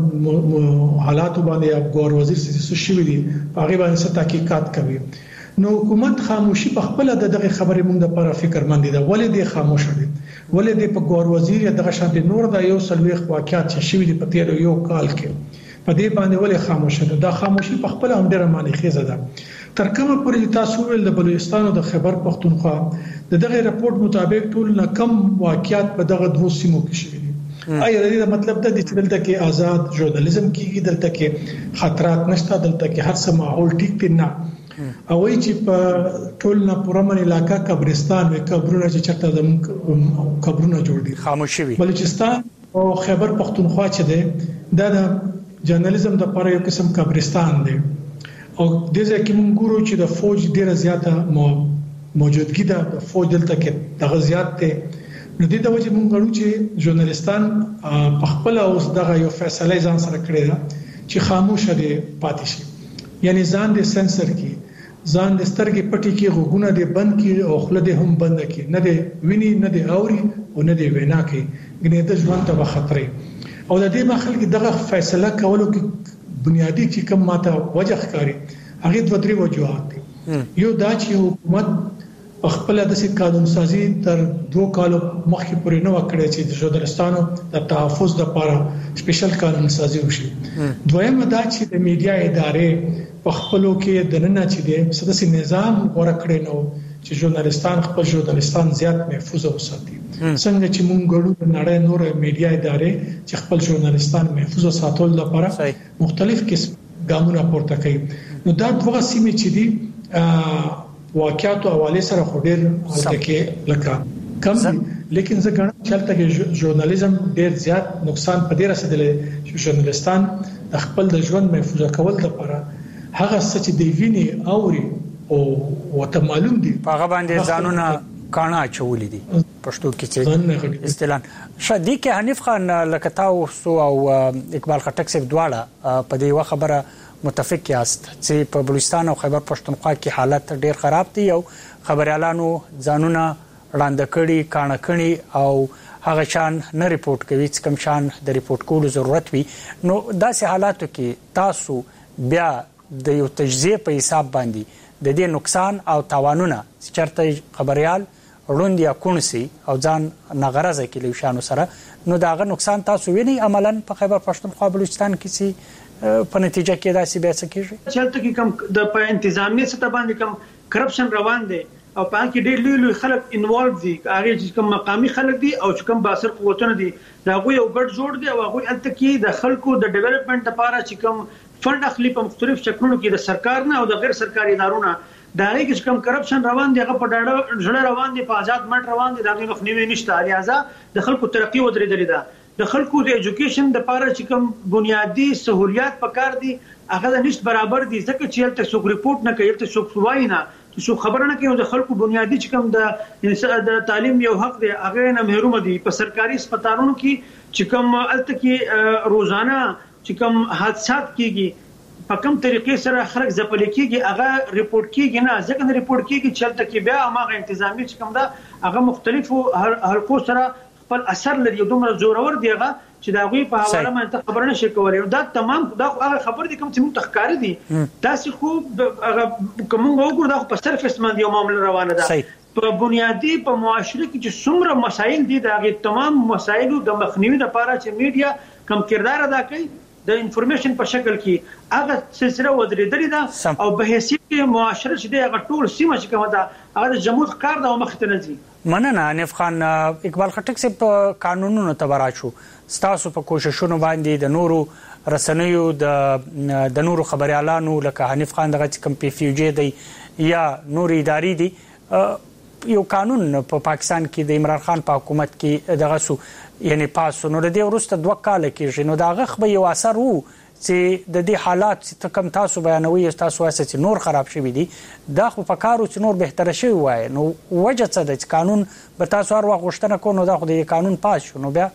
دغه حالاتو باندې ګور وزیر څه شوی دی هغه باندې تحقیقات کوي. نو حکومت خاموشي په خپل دغه خبرې موږ د پر فکر مند دي ولې دی خاموش دي ولې دی په ګور وزیر دغه شان دي نور دا یو سلويخ واقعیت چې شوی دی په تیر یو کال کې په دې باندې ولې خاموش دي. دا خاموشي په خپل هم ډیره معنی خیزه ده. تر کومه پورې تاسو ول د بلوچستان او د خیبر پښتونخوا دغه رپورت مطابق ټول نه کم واقعیت په دغه دوه سیمو کې شوي دي. آیا د دې مطلب دا دی چې دلته کې آزاد ژورنالیزم کیږي، دلته کې خطرات نشته، دلته کې هر څه ماحول ټیک دی نه او چې په ټول نه پرمن علاقہ قبرستان و قبرونه چې چرته زموږ قبرونه جوړ دي خاموشي وي. بلوچستان او خیبر پښتونخوا چې دی دا د ژورنالیزم د لپاره یو قسم قبرستان دی او د ځکه موږ ګورو چې د فوج ډیره زیاته موجودګي ده، د فوج دلته کې دغه زیات دی. نو د دې د وجه موږ غواړو چې ژورنالیستان په خپل اوس دغه یو فیصله ځان سره کړی ده چې خاموش دي پاتې شي، یعنی ځان دې سنسر کی، ځان دې سترګې پټي کې، غوګونه دې بند کی او خله دې هم بند کی، نه دې ویني نه دې اوري او نه دې وینا کوي، ګنې د ژوند ته خطرې. او د دې مخال کې دغه فیصله کولو کې بنیادی چې کوم ماته وجه ښکاری هغه د درې وجوهات دي. یو دا چې حکومت خپل د قانون سازي تر 2 کالو مخکې پورې نه وکړي چې د ژورنالستانو د تحفظ لپاره سپیشل قانون سازي وشي. دویم دا چې د میډیا ادارې په خپلو کې د نن چې د سداسي نظام ورکړي نو چې ژورنالستان خپل ژورنالستان زیات محفوظ وساتي. څنګه چې مونږ ګړو د نړۍ نور میډیا ادارې چې خپل ژورنالستان محفوظ ساتل لپاره مختلف قسم ګامونه پورته کوي. نو دا دوه سیمې چې دي واقعیت او حواله سره خډیر هلته کې لکه کم، لیکن زه ګڼم چې هلته کې ژورنالیزم ډیر زیات نقصان په ډیر رسیدلی چې ژورنالستان خپل د ژوند محفوظ کول لپاره هغه څه چې دی ویني اوري او وته معلوم دي په هغه باندې ځانونه کاڼه چولې دي پښتو کې چې استلان شدي کې حنیف خان لکتاو سو او اقبال خټک صاحب دواړه په دې خبره متفق یاست چې په بلوچستان او خیبر پښتونخوا کې حالت ډیر خراب دي او خبريالانو ځانونه وړاندې کړي کاڼه کړي او هغه شان نه ریپورت کوي چې کوم شان د ریپورت کولو ضرورت وي. نو داسې حالاتو کې تاسو بیا د یو تجزیه په حساب باندې د دې نقصان او تاوانونه چرته خبريال وړوند یا کونسي او ځان ناغرضه کې لوشانو سره نو داغه نقصان تاسو ویني عملاً په خیبر پښتونخوا بلوچستان کې سي په نتیجه کې داسې به څه کیږي چلته کې کم د په انتظامی سطح باندې کم کرپشن روان دي او په کې ډېر لوی خلک انوالو دي، هغه چې کوم مقامي خلک دي او چې کوم باثر قوتونه دي دا غوي یو ګډ جوړ دي او هغه الته کې د خلکو د ډیولپمنٹ لپاره چې کوم فند اخلي په مختلف شکلونو کې د سرکار نه او د غیر سرکاري ادارو نه دا هیڅ کم کرپشن روان دی هغه په ډاډه ژړه روان دی په آزاد منټ روان دی دا غي مخنیوي نشته لہذا د خلکو ترقی ودرېدلې ده د خلکو د ایجوکیشن د لپاره چې کوم بنیادی سہولیات پکار دي هغه نشته برابر دي ځکه چې تل څوک ریپورت نه کوي تل څوک وایي نه څو خبره نه کوي د خلکو بنیادی چې کوم د تعلیم یو حق دی هغه نه محروم دي په سرکاري هسپتالونو کې چې کوم الته کې روزانه چې کوم حادثات کیږي په کوم طریقې سره خلک ځپل کیږي هغه ریپورت کیږي نه ځکه نه ریپورت کیږي چې الته کې بیا هغه انتظامی چې کوم دا هغه مختلفو حلقو سره خپل اثر لري دومره زورور دی هغه چې دا غوي په حواله باندې خبرونه نشي کولای دا تمام دا هغه خبر دي کوم چې موږ تخکاری دي تاسو خو هغه کوم وګورئ دا په سرفیس باندې یو معاملې روانه ده په بنیادی په معاشره کې چې څومره مسایل دي دا غي تمام مسایلو د مخنیوي لپاره چې میډیا کم کردار ادا کوي د انفارمیشن په شکل کې هغه سلسله ودرېدلې ده او به حیثیت کې معاشره چې هغه ټول سیمه چې کومه ده هغه جمهور کار ده او مخته نه ځي مننه حنیف خان اقبال خټک سے په قانونونو تبراشو ستاسو په کوششونو باندې د نورو رسنیو د نورو خبريالانو لکه حنیف خان دغه کم پی فی جی دی یا نور اداري دي یو قانون په پاکستان کې د عمران خان په حکومت کې دغه سو یعنی پاسو نو د دې ورسته 2 کال کې نو دا غخ به یو اثر وو چې د دې حالات چې کم تاسو بیانوي تاسو واسه چې نور خراب شوی دي دا خو په کارو چې نور بهتر شوی وای نو وجه څه د قانون به تاسو هر وخت غوښتنه کو نو دا خو د قانون پاس شو نو بیا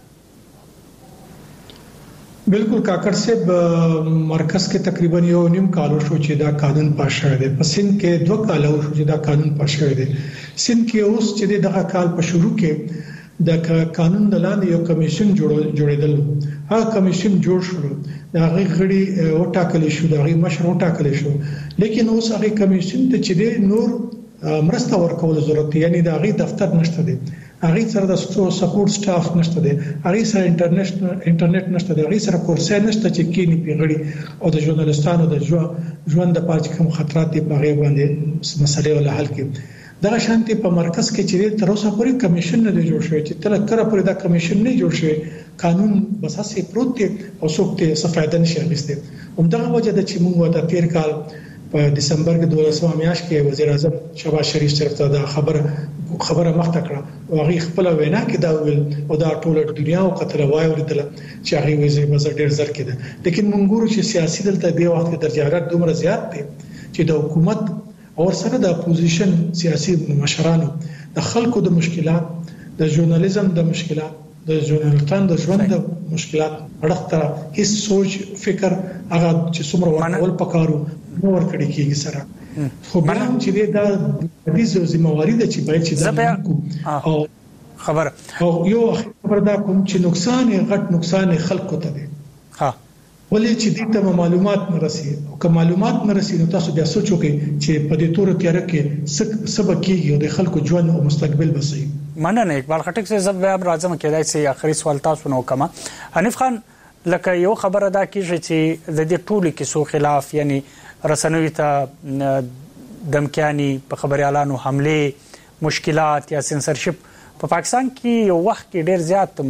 بالکل کاکړ صاحب مرکز کې تقریبا یو نیم کال شو چې دا قانون پاس شوی دی په سند کې 2 کال شو چې دا قانون پاس شوی دی سند کې اوس چې دغه کال په شروع کې د قانون د لاندې یو کمیشن جوړېدل هغه کمیشن جوړ شو دا غړي وټاکل شو دا غي مشر وټاکل شو لیکن اوس هغه کمیشن ته چې نور مرسته ورکول ضرورت یعنی دا غي دفتر نشته دی هغه سره د سپورټ سټاف نشته دی هغه سره انټرنیټ نشته دی هغه سره کورسای نشته چې کینی پیغړي او د ژورنالستانو د ژوند د پاتې کوم خطرات په هغه باندې مسلې ول حل کړي دا شانتي په مرکز کې چې تر اوسه پورې کمیشن نه جوړ شوی چې تر کله پورې دا کمیشن نه جوړ شوی قانون بس هسه پروت دی او څوک ته څه فائدہ نشي اخیسته همدغه وجه د چې موږ د تیر کال په دسمبر کې 12 میاشت کې وزیر اعظم شهباز شریف طرف ته دا خبره مخته کړه او هغه خپل وینا کې دا ویل او دا ټول دنیا او قتل وای ورته چې هغه ویزه مزه ډیر زر کېده لیکن موږ ګورو چې سیاسي دلته دی وخت کې درجه حرارت دومره زیات دی چې د حکومت او سره د اپوزیشن سیاسي مشرانو د خلکو د مشکلات د ژورنالیزم د مشکلات د ژورنالستان د ژوند د مشکلات اړخته هیڅ سوچ فکر هغه چې څومره ورول پکارو نور کړي کیږي سره خو بل هم چې دا د دې ذمہواری ده چې باید چې دا او خبر او یو خبر دا کوم چې نقصان غټ نقصان خلکو ته دی ها ولې چې دې ته معلومات نه رسي او که معلومات نه رسي نو تاسو بیا سوچ وکړئ چې په دې تور تیار کې سبق کیږي او د خلکو ژوند او مستقبل بسي مننه اقبال خټک سے زب راځم کېدای سي اخري سوال تاسو نو کما حنیف خان لکه یو خبره دا کیږي چې د دې ټولو کې سو خلاف یعنی رسنوي ته دمکیانی په خبريالانو حمله مشکلات یا سنسرشپ په پاکستان کې یو وخت کې ډیر زیات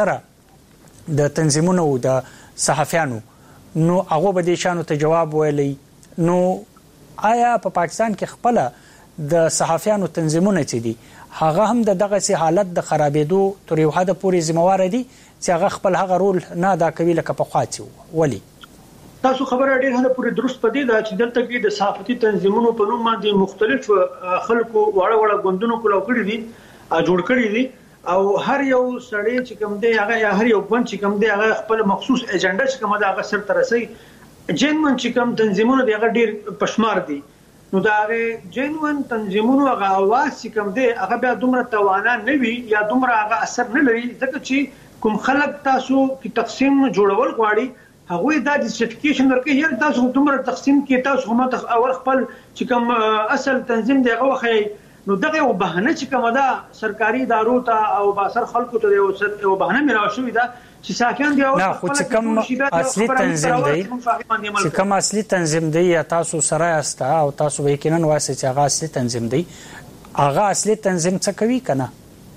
مؤثره د تنظیمونو او د صحافیانو نو هغه به د شانو ته جواب ویلی نو آیا په پاکستان کې خپل د صحافیانو تنظیمونه چې دي هغه هم دغه سي حالت د خرابېدو تر یو حد پورې ذمہوار دي چې هغه خپل هغه رول نه ادا کوي لکه په خاطي ولی تاسو خبره ډېر هله پورې درست پدې ده چې دلته کې د صحافتي تنظیمونو په نوم باندې مختلف خلکو واړه ګوندونو کولو کړی دي جوړ کړی دي او هر یو سړی چې کوم دی هغه یا هر یو ګوند چې کوم دی هغه خپل مخصوص ایجنډا چې کوم دا هغه سر ترسي جنون چې کوم تنظیمونو دی هغه ډیر پشمار دي نو دا هغه جنون تنظیمونو هغه اواز چې کوم دی هغه بیا دومره توانا نه وي یا دومره هغه اثر نه لري ځکه چې کوم خلک تاسو کې تقسیم جوړول غواړي هغه دا جسټیفیکیشن ورکوي یا تاسو دومره تقسیم کې تاسو هم اول خپل چې کوم اصل تنظیم دی هغه خي نو دغه یو بهانه چې کومه ده سرکاري ادارو ته او باسر خلکو ته یو بهانه میراو شوې ده چې ساکن دی او خپل کوم اصلي تنظیم دی چې کوم اصلي تنظیم دی یا تاسو سره استا او تاسو یقینا واسه چې هغه اصلي تنظیم دی هغه اصلي تنظیم څه کوي کنه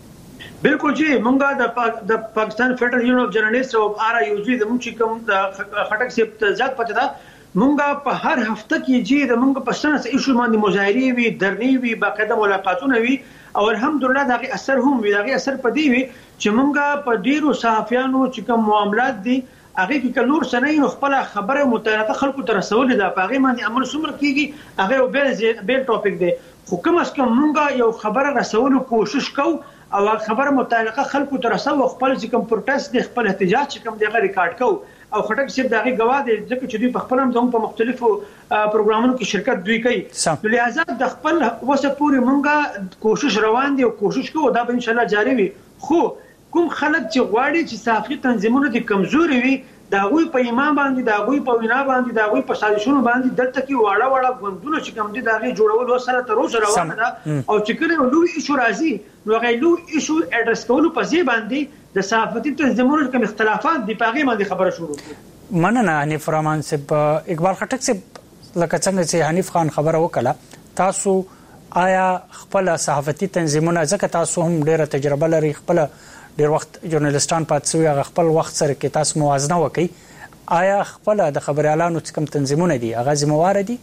بالکل جی مونږه د پاکستان فیډرل یونین اف جرنالیست او آر آی یو جی د مونږ کوم د خټک سیب ته ځات پته ده مونږه په هر هفته کې چې د مونږ په سنس ایشو باندې مظاهرې وي، درنې وي، باقاعده ملاقاتونه وي او الحمدلله دا غي اثر هم وي. دا غي اثر پدې وي چې مونږه په ډیرو صحافیانو چې کوم معاملات دي هغه کې کلور سنې نو خپل خبره متعلقه خلکو ته رسول دا په هغه باندې عمل سمر کیږي. هغه بیل ټاپک دی خو کوم اس کوم مونږه یو خبره رسولو کوشش کوو او خبره متعلقه خلکو ته رسو خپل چې کوم پروتست دی خپل احتجاج چې کوم دی ریکارډ کوو او خټک صاحب دغه گواه دي ځکه چې دوی په خپل هم په مختلفو پروګرامونو کې شرکت دوی کوي. لہذا د خپل وسه پوری مونږه کوشش روان دي او کوشش کوو دا به ان شاء الله جاری وي. خو کوم خلک چې غواړي چې صحافي تنظیمونه دي کمزوري وي دا غوي په ایمان باندې دا غوي په وینا باندې دا غوي په سازشونو باندې دلته کې واړه غوندونه چې کوم دي دا غي جوړول سره تر اوسه روانه ده او چې کله لوی ایشو راځي نو هغه لوی ایشو اډرس کولو په ځای باندې د صحافتي تنظیمونو کوم اختلافات دي په هغه باندې خبره شروع کړي. مننه حنیف رحمان صاحب. اقبال خټک صاحب لکه څنګه چې حنیف خان خبره وکړه تاسو آیا خپل صحافتي تنظیمونه ځکه تاسو هم ډیره تجربه لري خپل ډیر وخت ژورنالیستان پاتې شوی هغه خپل وخت سره کې تاسو موازنه وکړي آیا خپل د خبريالانو څخه تنظیمونه دي هغه ذمہوار دي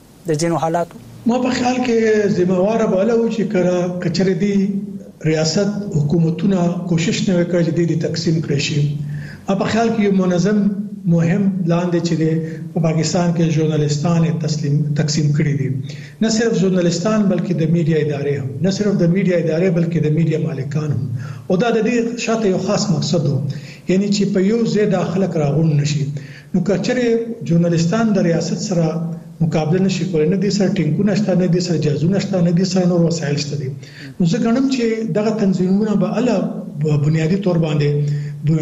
د جنو حالاتو؟ ما په خیال کې ذمہوار بالا و چې کچره دي ریاست حکومتونه کوشش نه وکړي چې د تقسیم کړي شي. ما په خیال کې یو منظم مهم لاندې چې په پاکستان کې ژورنالیستان تقسیم کړي دي. نه صرف ژورنالیستان بلکې د میډیا ادارې هم نه صرف د میډیا ادارې بلکې د میډیا مالکان هم او دا د دې شاته یو خاص مقصد وو یعنی چې په یو ځای داخله راغون نشي. نو کچره ژورنالیستان د ریاست سره مقابله نشي کولای نه دي سره ټینګونه شته نه دي سره جازونه شته نه دي سره نور وسایل شته دي. نو زه ګڼم چې دغه تنظیمونه به اله بنیادی تور باندې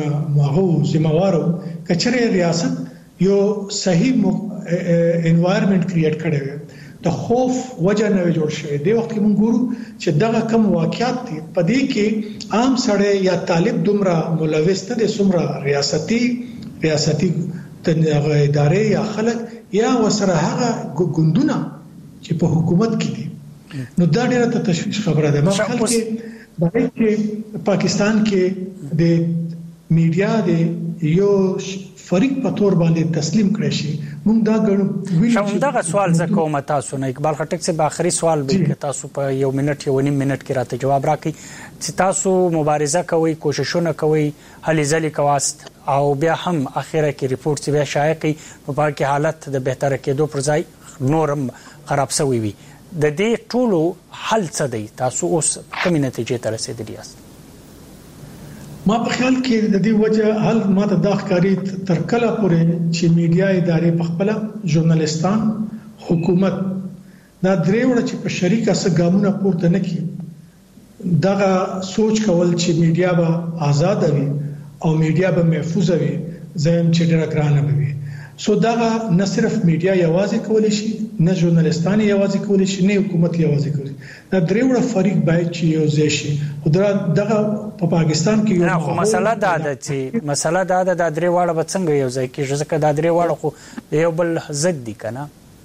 ماغو ذمہوارو کچره ریاست یو صحیح انوایرنمنت کریټ کړي وي د خوف وجه نه جوړ شوی دی. وخت کې موږ ګورو چې دغه کم واقعیت دي په دې کې عام سړی یا طالب دومره ملوث نه دي څومره ریاستي ادارې یا خلک یا وسره هغه ګوندونه چې په حکومت کې دي. نو دا ډیره ته تشویش خبره ده. ما خلک چې پاکستان کې د میډیا د یو فریق په تور باندې تسلیم کړی شي موږ دا غواړو. شاوندغه سوال زکوم تاسو نه اقبال خټک سے اخري سوال به تاسو په یو منټ یو نیم منټ کې راته جواب راکړئ چې تاسو مبارزه کوي کوششونه کوي هلي ځلې کواست او بیا هم اخیره کې ریپورت چې بیا شایع کړي په پاکي حالت د بهتر کېدو پر ځای نورم خراب شوی وي. د دې ټولو حل څه دی؟ تاسو اوس کومې نتیجې ته رسیدلی یاست؟ ما په خیال کې د دې وجه حل ماته د ښکاری تر کله پورې چې میډیا ادارې په خپل ژورنالیستان حکومت دا درې وړ چې په شریکه سګامونه پورته نه کی دغه سوچ کول چې میډیا به آزاد وي او میډیا به محفوظ وي زم چې ډېر ګران وي. سو دغه نه صرف میډیا یوازې کولی شي نه ژورنالیستان یوازې کولی شي نه حکومت یوازې کولی دا درې وړ فریق باید چې یو ځای شي. او دغه په پاکستان کې یو مسله دا ده چې دا درې وړ به څنګه یو ځای کې ځکه دا درې وړ خو یو بل ضد دي کنه.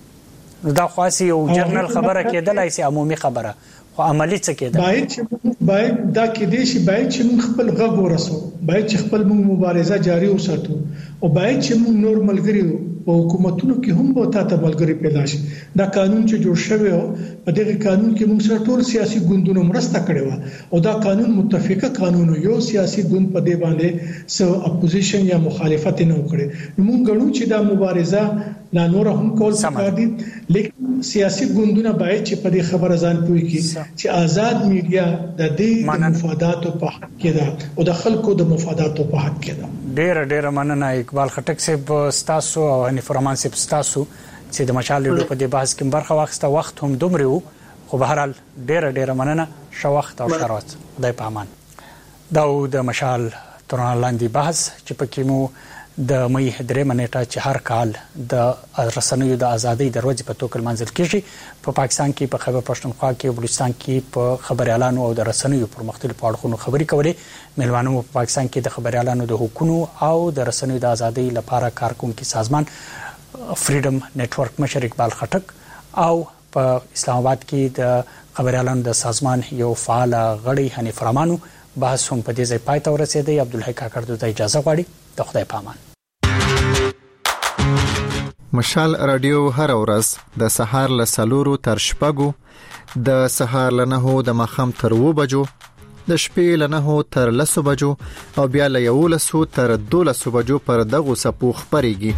نو دا خاصي یو جرنل خبره کېدلای شي عمومي خبره خو عملی څه کېده باید دا کې دي چې باید چې موږ خپل غږ ورسو باید چې خپل موږ مبارزه جاری وساتو او باید چې موږ نور ملګری او حکومتونو کې هم به تاسو ملګری پیدا شي. دا قانون چې جوړ شوی او په دغه قانون کې موږ سره ټول سیاسي ګوندونو مرسته کړې و او دا قانون متفقه قانون یو سیاسي ګوند په دې باندې سو اپوزیشن یا مخالفت نه وکړي. موږ غواړو چې دا مبارزه لا نور هم کول پکار دي لیکن سیاسي ګوندونه باید چې په دې خبره ځان پوي کړي چې آزاد میډیا د دې مفاداتو په حق کې ده او د خلکو د مفاداتو په حق کې ده. ډېر مننه اقبال خټک صاحب ستاسو او حنیف رحمان صاحب ستاسو چې د مشال ریډیو په دې بحث کې برخه واخیسته. وخت هم دومره وو خو به هر حال ډېر مننه شو وخت او شروات خدای په امان. دا د مشال ترونه لاندې بحث چې پکې مو د مې 3 منېټه چې هر کال د رسنیو د ازادۍ د ورځې په توګه منځل کیږي په پاکستان کې په خیبر پښتونخوا کې او بلوچستان کې په خبريالانو او د رسنیو پر مختلفو اړخونو خبري کولې. ملوانو په پاکستان کې د خبريالانو د حقوقو او د رسنیو د ازادۍ لپاره کارکونکو سازمان فریډم نتورک مشر اقبال خټک او په اسلام آباد کې د خبريالانو د سازمان یو فعال غړي حنیف رحمانو بحث هم په دې ځای پای ته ورسېدی. عبدالحی کاکړ د اجازه غواړي. د خدای په امان. مشال رادیو هر ورځ د سهار له 4 تر 6 د سهار له 9 د مخام تر 2 بجو د شپې له 9 تر 10 بجو او بیا له 11 تر 12 بجو پر دغه سپو خبريږي.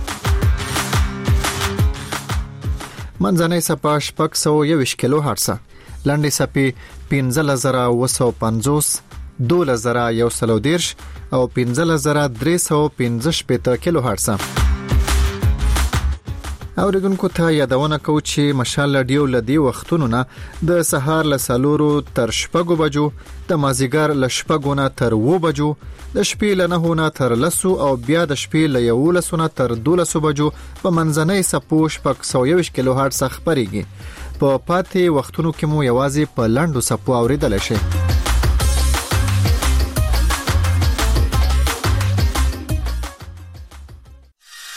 منځنۍ سپا 621 کیلو هرتز، لاندې سپي 15950 12110 او 15315 کیلو هرتز. اوریدونکو ته یادونه کوم چې مشال رادیو لدی وختونو نه د سهار له 4 تر 6 بجو، د مازیګر له 6 نه تر 2 بجو، د شپې له 9 نه تر 10 او بیا د شپې له 11 نه تر 12 بجو په منځنۍ سپو 621 کیلو هرتز خبريږي. په پاتې وختونو کې مو یوازې په لاندو سپو اوریدل شي.